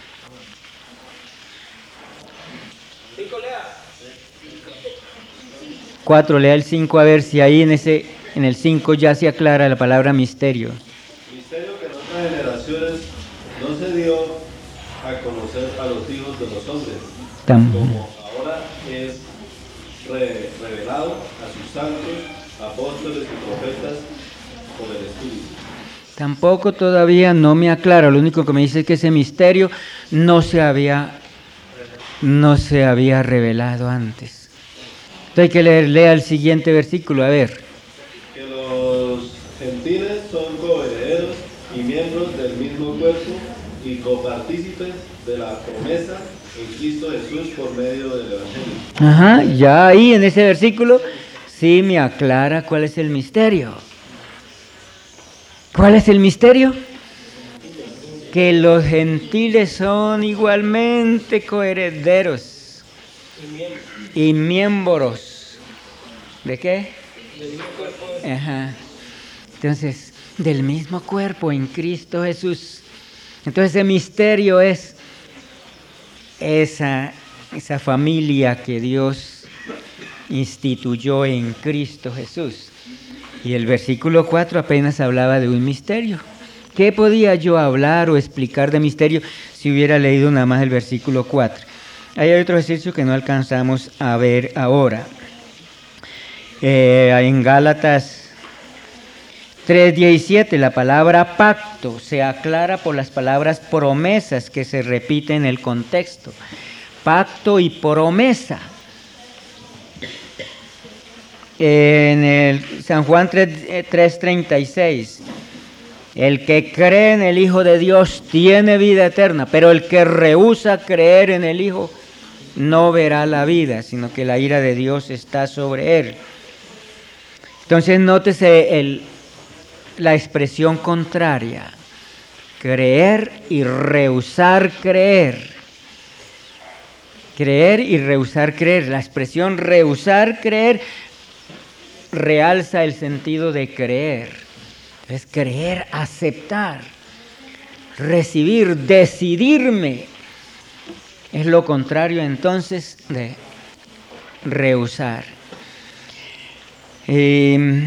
Cuatro, lea el cinco, a ver si ahí en ese, en el cinco ya se aclara la palabra misterio. Misterio que en otras generaciones no se dio a conocer a los hijos de los hombres, Tam- como ahora es re- revelado a sus santos, apóstoles y profetas por el Espíritu. Tampoco todavía no me aclara, lo único que me dice es que ese misterio no se había, no se había revelado antes. Entonces hay que leer, lea el siguiente versículo, a ver. Que los gentiles son coherederos y miembros del mismo cuerpo y copartícipes de la promesa en Cristo Jesús por medio del Evangelio. Ajá, ya ahí en ese versículo sí me aclara cuál es el misterio. ¿Cuál es el misterio? Que los gentiles son igualmente coherederos y miembros. ¿De qué? Ajá. Entonces, del mismo cuerpo en Cristo Jesús. Entonces, el misterio es esa, esa familia que Dios instituyó en Cristo Jesús. Y el versículo cuatro apenas hablaba de un misterio. ¿Qué podía yo hablar o explicar de misterio si hubiera leído nada más el versículo cuatro? Hay otro ejercicio que no alcanzamos a ver ahora. Eh, en Gálatas tres diecisiete, la palabra pacto se aclara por las palabras promesas que se repiten en el contexto. Pacto y promesa. En el San Juan tres treinta y seis, el que cree en el Hijo de Dios tiene vida eterna, pero el que rehúsa creer en el Hijo no verá la vida, sino que la ira de Dios está sobre él. Entonces nótese el, la expresión contraria, creer y rehusar creer. Creer y rehusar creer. La expresión rehusar creer realza el sentido de creer. Es creer, aceptar, recibir, decidirme. Es lo contrario entonces de rehusar. Eh,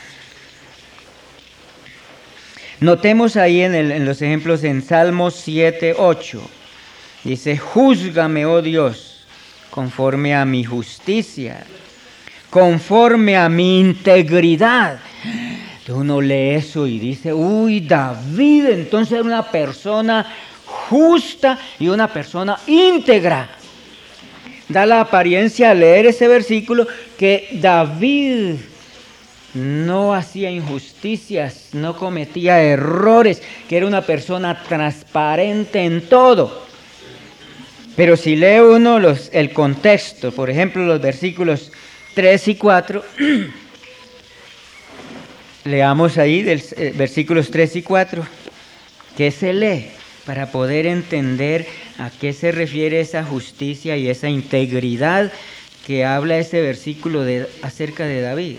notemos ahí en, el, en los ejemplos en Salmos siete ocho. Dice, júzgame, oh Dios, conforme a mi justicia, conforme a mi integridad. Entonces uno lee eso y dice, uy, David entonces era una persona justa y una persona íntegra. Da la apariencia al leer ese versículo que David no hacía injusticias, no cometía errores, que era una persona transparente en todo. Pero si lee uno los, el contexto, por ejemplo, los versículos tres y cuatro, leamos ahí del, eh, versículos tres y cuatro, ¿qué se lee? Para poder entender a qué se refiere esa justicia y esa integridad que habla ese versículo de, acerca de David.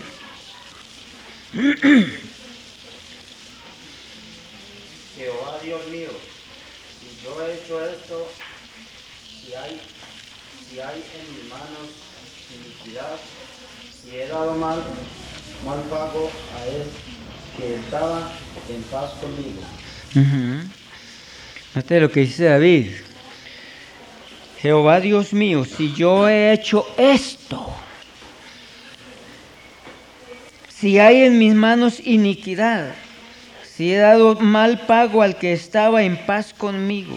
Jehová Dios mío, si yo he hecho esto, si hay, si hay en mis manos iniquidad, si he dado mal, mal pago a él que estaba en paz conmigo. Uh-huh. Fíjate lo que dice David. Jehová Dios mío, si yo he hecho esto, si hay en mis manos iniquidad, si he dado mal pago al que estaba en paz conmigo.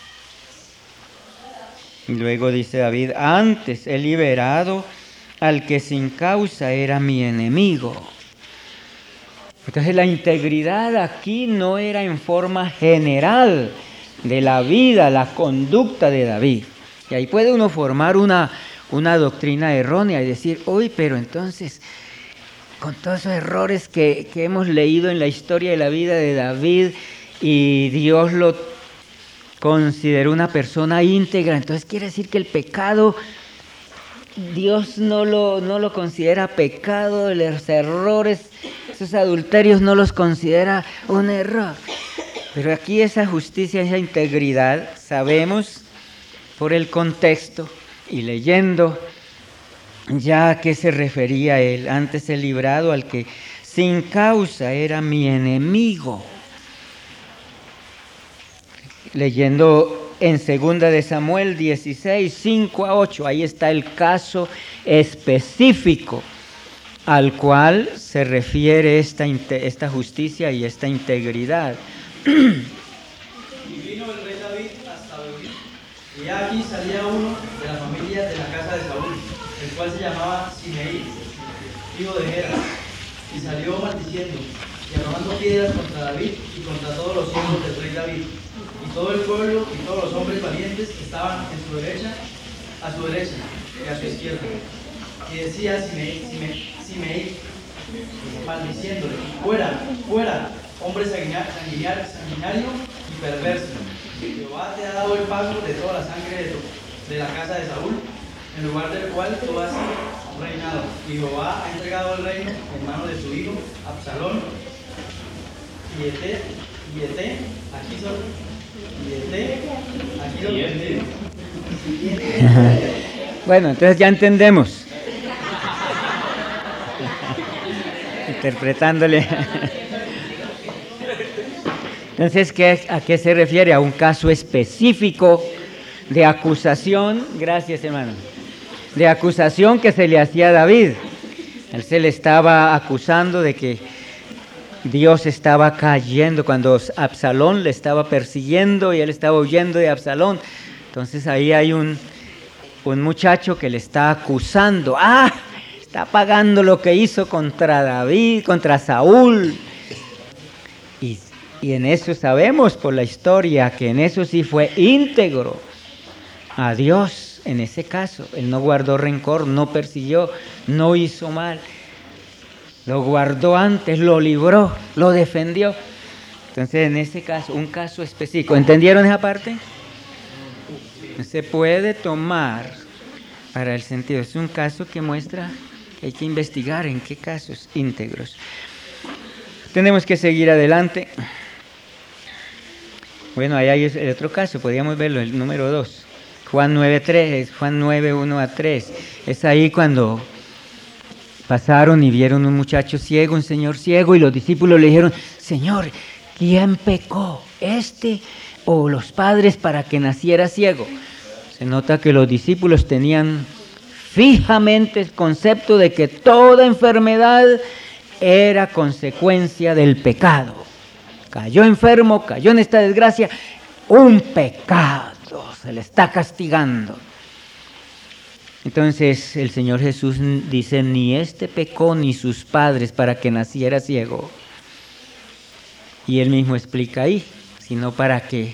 Y luego dice David, antes he liberado al que sin causa era mi enemigo. Entonces la integridad aquí no era en forma general de la vida, la conducta de David. Y ahí puede uno formar una, una doctrina errónea y decir, uy, pero entonces, con todos esos errores que, que hemos leído en la historia de la vida de David, y Dios lo consideró una persona íntegra, entonces quiere decir que el pecado, Dios no lo, no lo considera pecado, los errores, esos adulterios no los considera un error. Pero aquí esa justicia, esa integridad, sabemos por el contexto y leyendo ya a qué se refería él. Antes he librado al que sin causa era mi enemigo. Leyendo en segunda de Samuel dieciséis, cinco a ocho, ahí está el caso específico al cual se refiere esta, esta justicia y esta integridad. Y vino el rey David hasta Behurí, y aquí salía uno de la familia de la casa de Saúl, el cual se llamaba Simeí, hijo de Gera, y salió maldiciendo y arrojando piedras contra David y contra todos los hijos del rey David. Y todo el pueblo y todos los hombres valientes estaban en su derecha, a su derecha y a su izquierda. Y decía Simeí, Simeí, Simeí maldiciéndole, fuera, fuera, hombre sanguinario, sanguinario y perverso. Jehová te ha dado el pago de toda la sangre de, tu, de la casa de Saúl, en lugar del cual tú has reinado. Y Jehová ha entregado el reino en manos de su hijo Absalón. Y Ete, y Ete, aquí son, y Ete, aquí lo vendido. Bueno, entonces ya entendemos. Interpretándole. Entonces, ¿qué, ¿a qué se refiere? A un caso específico de acusación, gracias hermano, de acusación que se le hacía a David. Él se le estaba acusando de que Dios estaba cayendo cuando Absalón le estaba persiguiendo y él estaba huyendo de Absalón. Entonces ahí hay un, un muchacho que le está acusando. ¡Ah! Está pagando lo que hizo contra David, contra Saúl. Y, y en eso sabemos por la historia que en eso sí fue íntegro a Dios en ese caso. Él no guardó rencor, no persiguió, no hizo mal. Lo guardó antes, lo libró, lo defendió. Entonces en ese caso, un caso específico. ¿Entendieron esa parte? Se puede tomar para el sentido. Es un caso que muestra que hay que investigar en qué casos íntegros. Tenemos que seguir adelante. Bueno, ahí hay el otro caso, podríamos verlo, el número dos. Juan nueve tres, Juan nueve uno a tres. Es ahí cuando pasaron y vieron un muchacho ciego, un señor ciego, y los discípulos le dijeron, Señor, ¿quién pecó, este o los padres para que naciera ciego? Se nota que los discípulos tenían fijamente el concepto de que toda enfermedad era consecuencia del pecado. Cayó enfermo, cayó en esta desgracia, un pecado, se le está castigando. Entonces el Señor Jesús dice, ni este pecó ni sus padres para que naciera ciego. Y Él mismo explica ahí, sino para que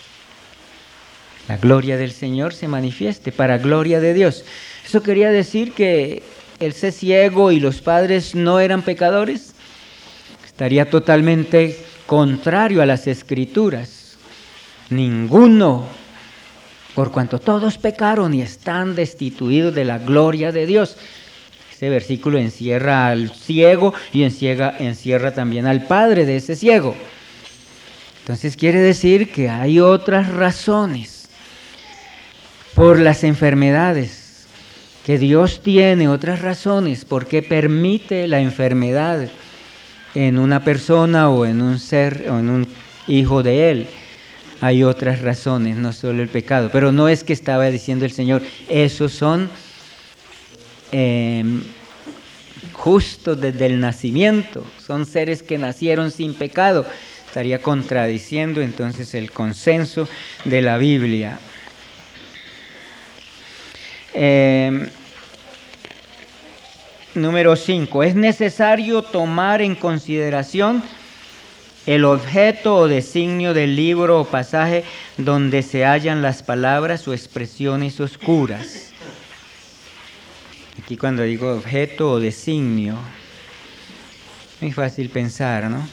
la gloria del Señor se manifieste, para gloria de Dios. Eso quería decir que el ser ciego y los padres no eran pecadores. Estaría totalmente contrario a las Escrituras. Ninguno, por cuanto todos pecaron y están destituidos de la gloria de Dios. Ese versículo encierra al ciego y encierra, encierra también al padre de ese ciego. Entonces quiere decir que hay otras razones por las enfermedades, que Dios tiene otras razones por qué permite la enfermedad en una persona o en un ser o en un hijo de Él. Hay otras razones, no solo el pecado. Pero no es que estaba diciendo el Señor, esos son eh, justos desde el nacimiento, son seres que nacieron sin pecado. Estaría contradiciendo entonces el consenso de la Biblia. Eh, número cinco. Es necesario tomar en consideración el objeto o designio del libro o pasaje donde se hallan las palabras o expresiones oscuras. Aquí cuando digo objeto o designio, es muy fácil pensar, ¿no?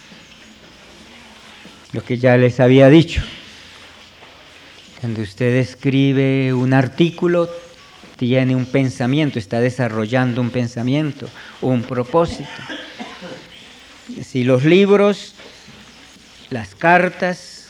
Lo que ya les había dicho. Cuando usted escribe un artículo, tiene un pensamiento, está desarrollando un pensamiento, un propósito. Si los libros, las cartas,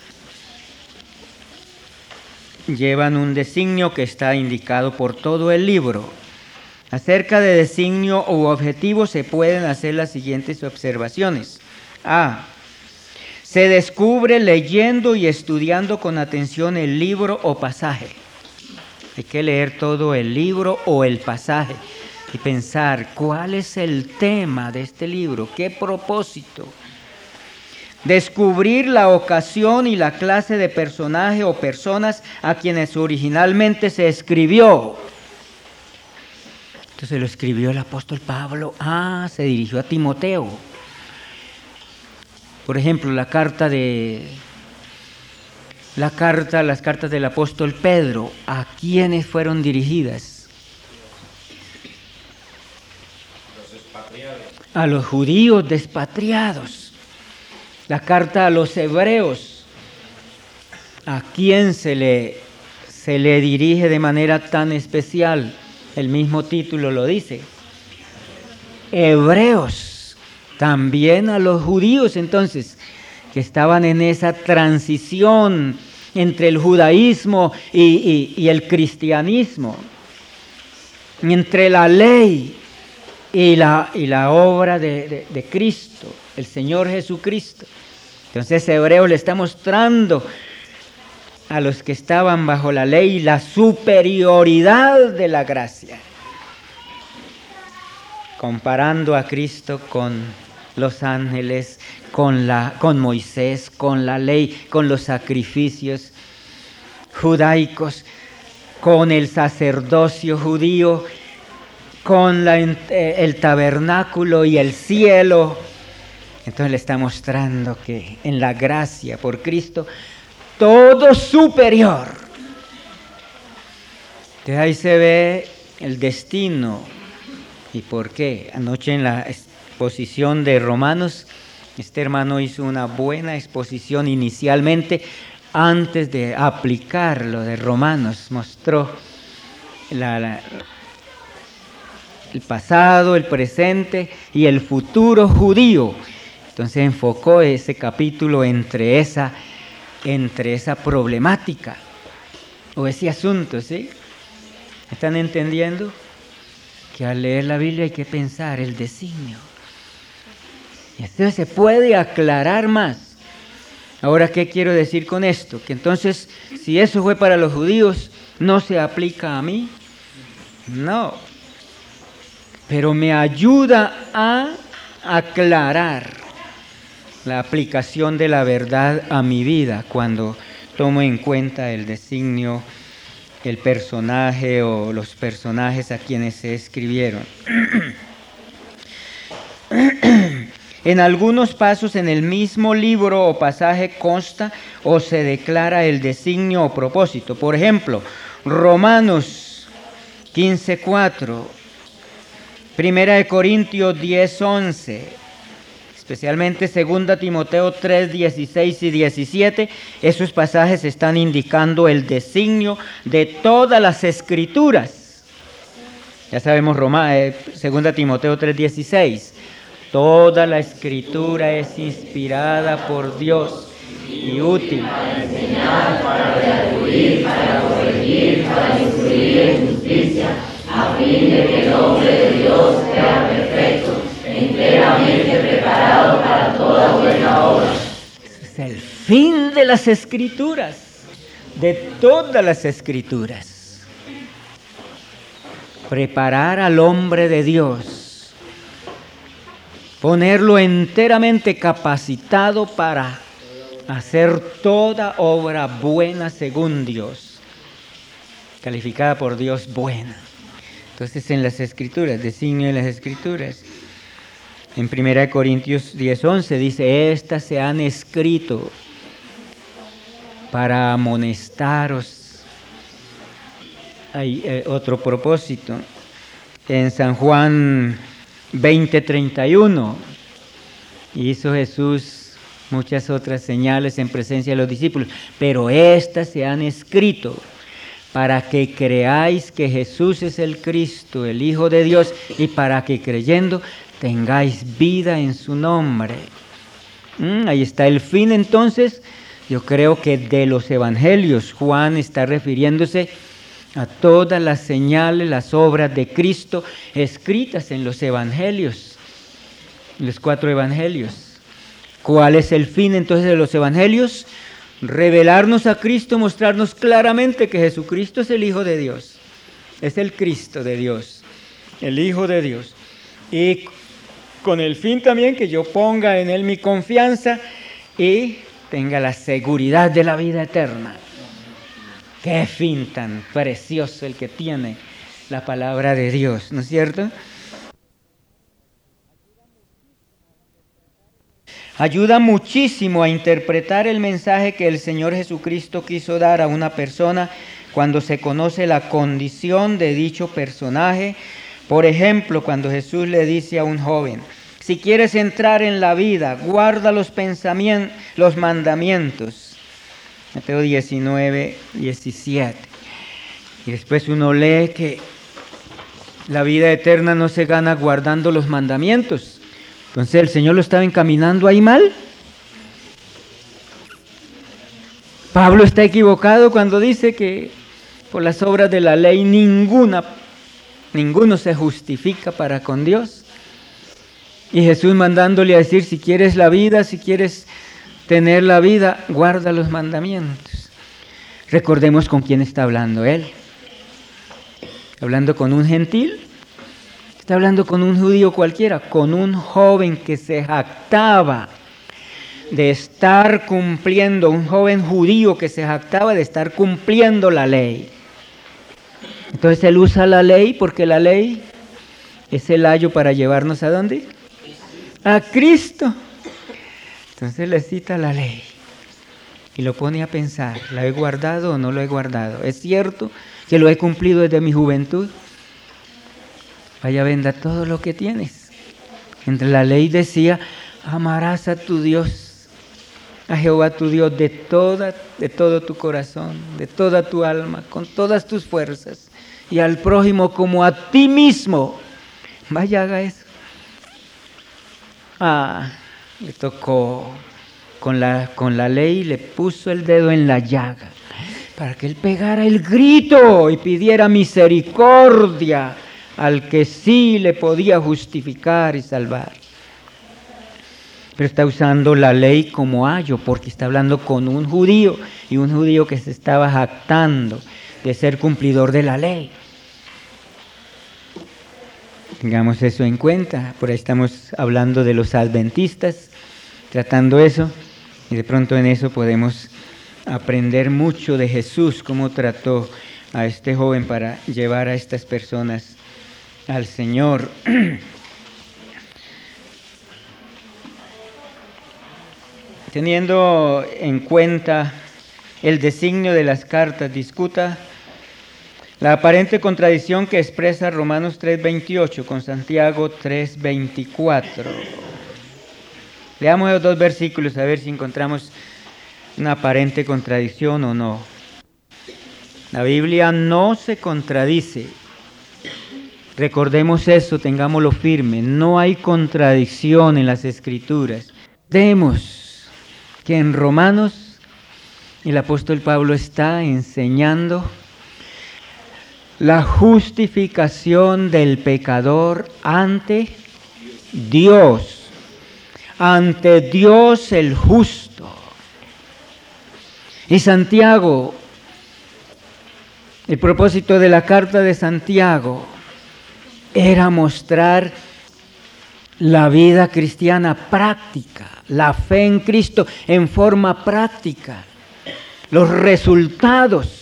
llevan un designio que está indicado por todo el libro. Acerca de designio u objetivo se pueden hacer las siguientes observaciones. A. Se descubre leyendo y estudiando con atención el libro o pasaje. Hay que leer todo el libro o el pasaje y pensar cuál es el tema de este libro, qué propósito. Descubrir la ocasión y la clase de personaje o personas a quienes originalmente se escribió. Entonces lo escribió el apóstol Pablo. Ah, se dirigió a Timoteo. Por ejemplo, la carta de la carta, las cartas del apóstol Pedro, ¿a quiénes fueron dirigidas? Los expatriados. A los judíos despatriados. La carta a los hebreos, ¿a quién se le, se le dirige de manera tan especial? El mismo título lo dice. Hebreos, también a los judíos entonces, que estaban en esa transición entre el judaísmo y, y, y el cristianismo, entre la ley y la, y la obra de, de, de Cristo, el Señor Jesucristo. Entonces Hebreo le está mostrando a los que estaban bajo la ley la superioridad de la gracia, comparando a Cristo con los ángeles, con, la, con Moisés, con la ley, con los sacrificios judaicos, con el sacerdocio judío, con la, el tabernáculo y el cielo. Entonces le está mostrando que en la gracia por Cristo, todo superior. Entonces ahí se ve el destino. ¿Y por qué? Anoche en la exposición de Romanos, este hermano hizo una buena exposición inicialmente, antes de aplicar lo de Romanos, mostró la, la, el pasado, el presente y el futuro judío. Entonces enfocó ese capítulo entre esa, entre esa problemática o ese asunto, ¿sí? ¿Están entendiendo? Que al leer la Biblia hay que pensar el designio. Y entonces se puede aclarar más. Ahora, ¿qué quiero decir con esto? Que entonces, si eso fue para los judíos, ¿no se aplica a mí? No. Pero me ayuda a aclarar la aplicación de la verdad a mi vida cuando tomo en cuenta el designio el personaje o los personajes a quienes se escribieron. En algunos pasos en el mismo libro o pasaje consta o se declara el designio o propósito. Por ejemplo, Romanos quince cuatro, Primera de Corintios diez once, especialmente Segunda Timoteo tres dieciséis y diecisiete, esos pasajes están indicando el designio de todas las Escrituras. Ya sabemos, Roma, eh, Segunda Timoteo tres dieciséis, toda la Escritura es inspirada por Dios y útil para enseñar, para redarguir, para corregir, para instruir en justicia, a fin de que el hombre de Dios sea perfecto, enteramente preparado para toda buena obra. Ese es el fin de las Escrituras, de todas las Escrituras. Preparar al hombre de Dios, ponerlo enteramente capacitado para hacer toda obra buena según Dios, calificada por Dios buena. Entonces, en las Escrituras, designio de las Escrituras. En Primera de Corintios diez once dice, estas se han escrito para amonestaros. Hay eh, otro propósito. En San Juan veinte treinta y uno, hizo Jesús muchas otras señales en presencia de los discípulos, pero estas se han escrito para que creáis que Jesús es el Cristo, el Hijo de Dios, y para que creyendo tengáis vida en su nombre. Mm, ahí está el fin entonces. Yo creo que de los evangelios Juan está refiriéndose a todas las señales, las obras de Cristo escritas en los evangelios, los cuatro evangelios. ¿Cuál es el fin entonces de los evangelios? Revelarnos a Cristo, mostrarnos claramente que Jesucristo es el Hijo de Dios, es el Cristo de Dios, el Hijo de Dios. Y con el fin también que yo ponga en Él mi confianza y tenga la seguridad de la vida eterna. Qué fin tan precioso el que tiene la palabra de Dios, ¿no es cierto? Ayuda muchísimo a interpretar el mensaje que el Señor Jesucristo quiso dar a una persona cuando se conoce la condición de dicho personaje. Por ejemplo, cuando Jesús le dice a un joven, si quieres entrar en la vida, guarda los pensamientos, los mandamientos. Mateo diecinueve, diecisiete. Y después uno lee que la vida eterna no se gana guardando los mandamientos. Entonces, ¿el Señor lo estaba encaminando ahí mal? Pablo está equivocado cuando dice que por las obras de la ley ninguna, ninguno se justifica para con Dios. Y Jesús mandándole a decir, si quieres la vida, si quieres tener la vida, guarda los mandamientos. Recordemos con quién está hablando él. Hablando con un gentil. Está hablando con un judío cualquiera, con un joven que se jactaba de estar cumpliendo, un joven judío que se jactaba de estar cumpliendo la ley. Entonces él usa la ley porque la ley es el ayo para llevarnos ¿a dónde? A Cristo. Entonces le cita la ley y lo pone a pensar, ¿la he guardado o no lo he guardado? ¿Es cierto que lo he cumplido desde mi juventud? Vaya, venda todo lo que tienes. Entre la ley decía, amarás a tu Dios, a Jehová tu Dios de toda, de todo tu corazón, de toda tu alma, con todas tus fuerzas, y al prójimo como a ti mismo. Vaya, haga eso. Ah, le tocó con la, con la ley, le puso el dedo en la llaga, para que él pegara el grito y pidiera misericordia al que sí le podía justificar y salvar. Pero está usando la ley como ayo, porque está hablando con un judío, y un judío que se estaba jactando de ser cumplidor de la ley. Tengamos eso en cuenta. Por ahí estamos hablando de los adventistas, tratando eso, y de pronto en eso podemos aprender mucho de Jesús, cómo trató a este joven para llevar a estas personas al Señor. Teniendo en cuenta el designio de las cartas, discuta la aparente contradicción que expresa Romanos tres veintiocho con Santiago tres veinticuatro. Leamos los dos versículos a ver si encontramos una aparente contradicción o no. La Biblia no se contradice. Recordemos eso, tengámoslo firme. No hay contradicción en las Escrituras. Vemos que en Romanos el apóstol Pablo está enseñando la justificación del pecador ante Dios, ante Dios el justo. Y Santiago, el propósito de la carta de Santiago era mostrar la vida cristiana práctica, la fe en Cristo en forma práctica, los resultados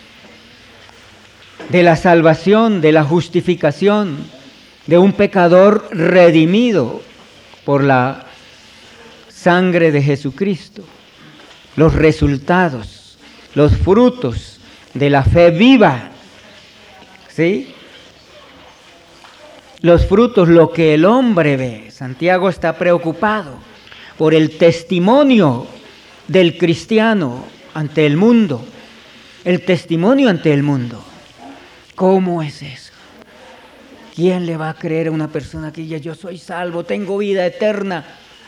de la salvación, de la justificación de un pecador redimido por la sangre de Jesucristo. Los resultados, los frutos de la fe viva, ¿sí? Los frutos, lo que el hombre ve. Santiago está preocupado por el testimonio del cristiano ante el mundo, el testimonio ante el mundo. ¿Cómo es eso? ¿Quién le va a creer a una persona que diga yo soy salvo, tengo vida eterna?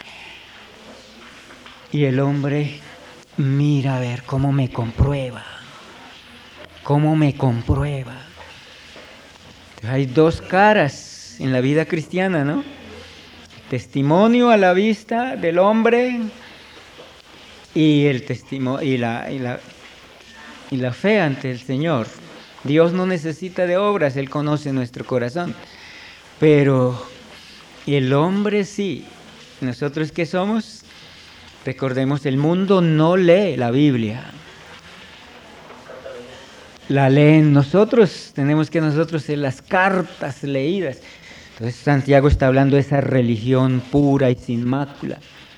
Y el hombre mira a ver cómo me comprueba, cómo me comprueba. Hay dos caras en la vida cristiana, ¿no? Testimonio a la vista del hombre y el testimonio y la, y la, y la fe ante el Señor. Dios no necesita de obras, Él conoce nuestro corazón. Pero el hombre sí. ¿Nosotros qué somos? Recordemos, el mundo no lee la Biblia. La leen nosotros, tenemos que nosotros ser las cartas leídas. Entonces Santiago está hablando de esa religión pura y sin mácula.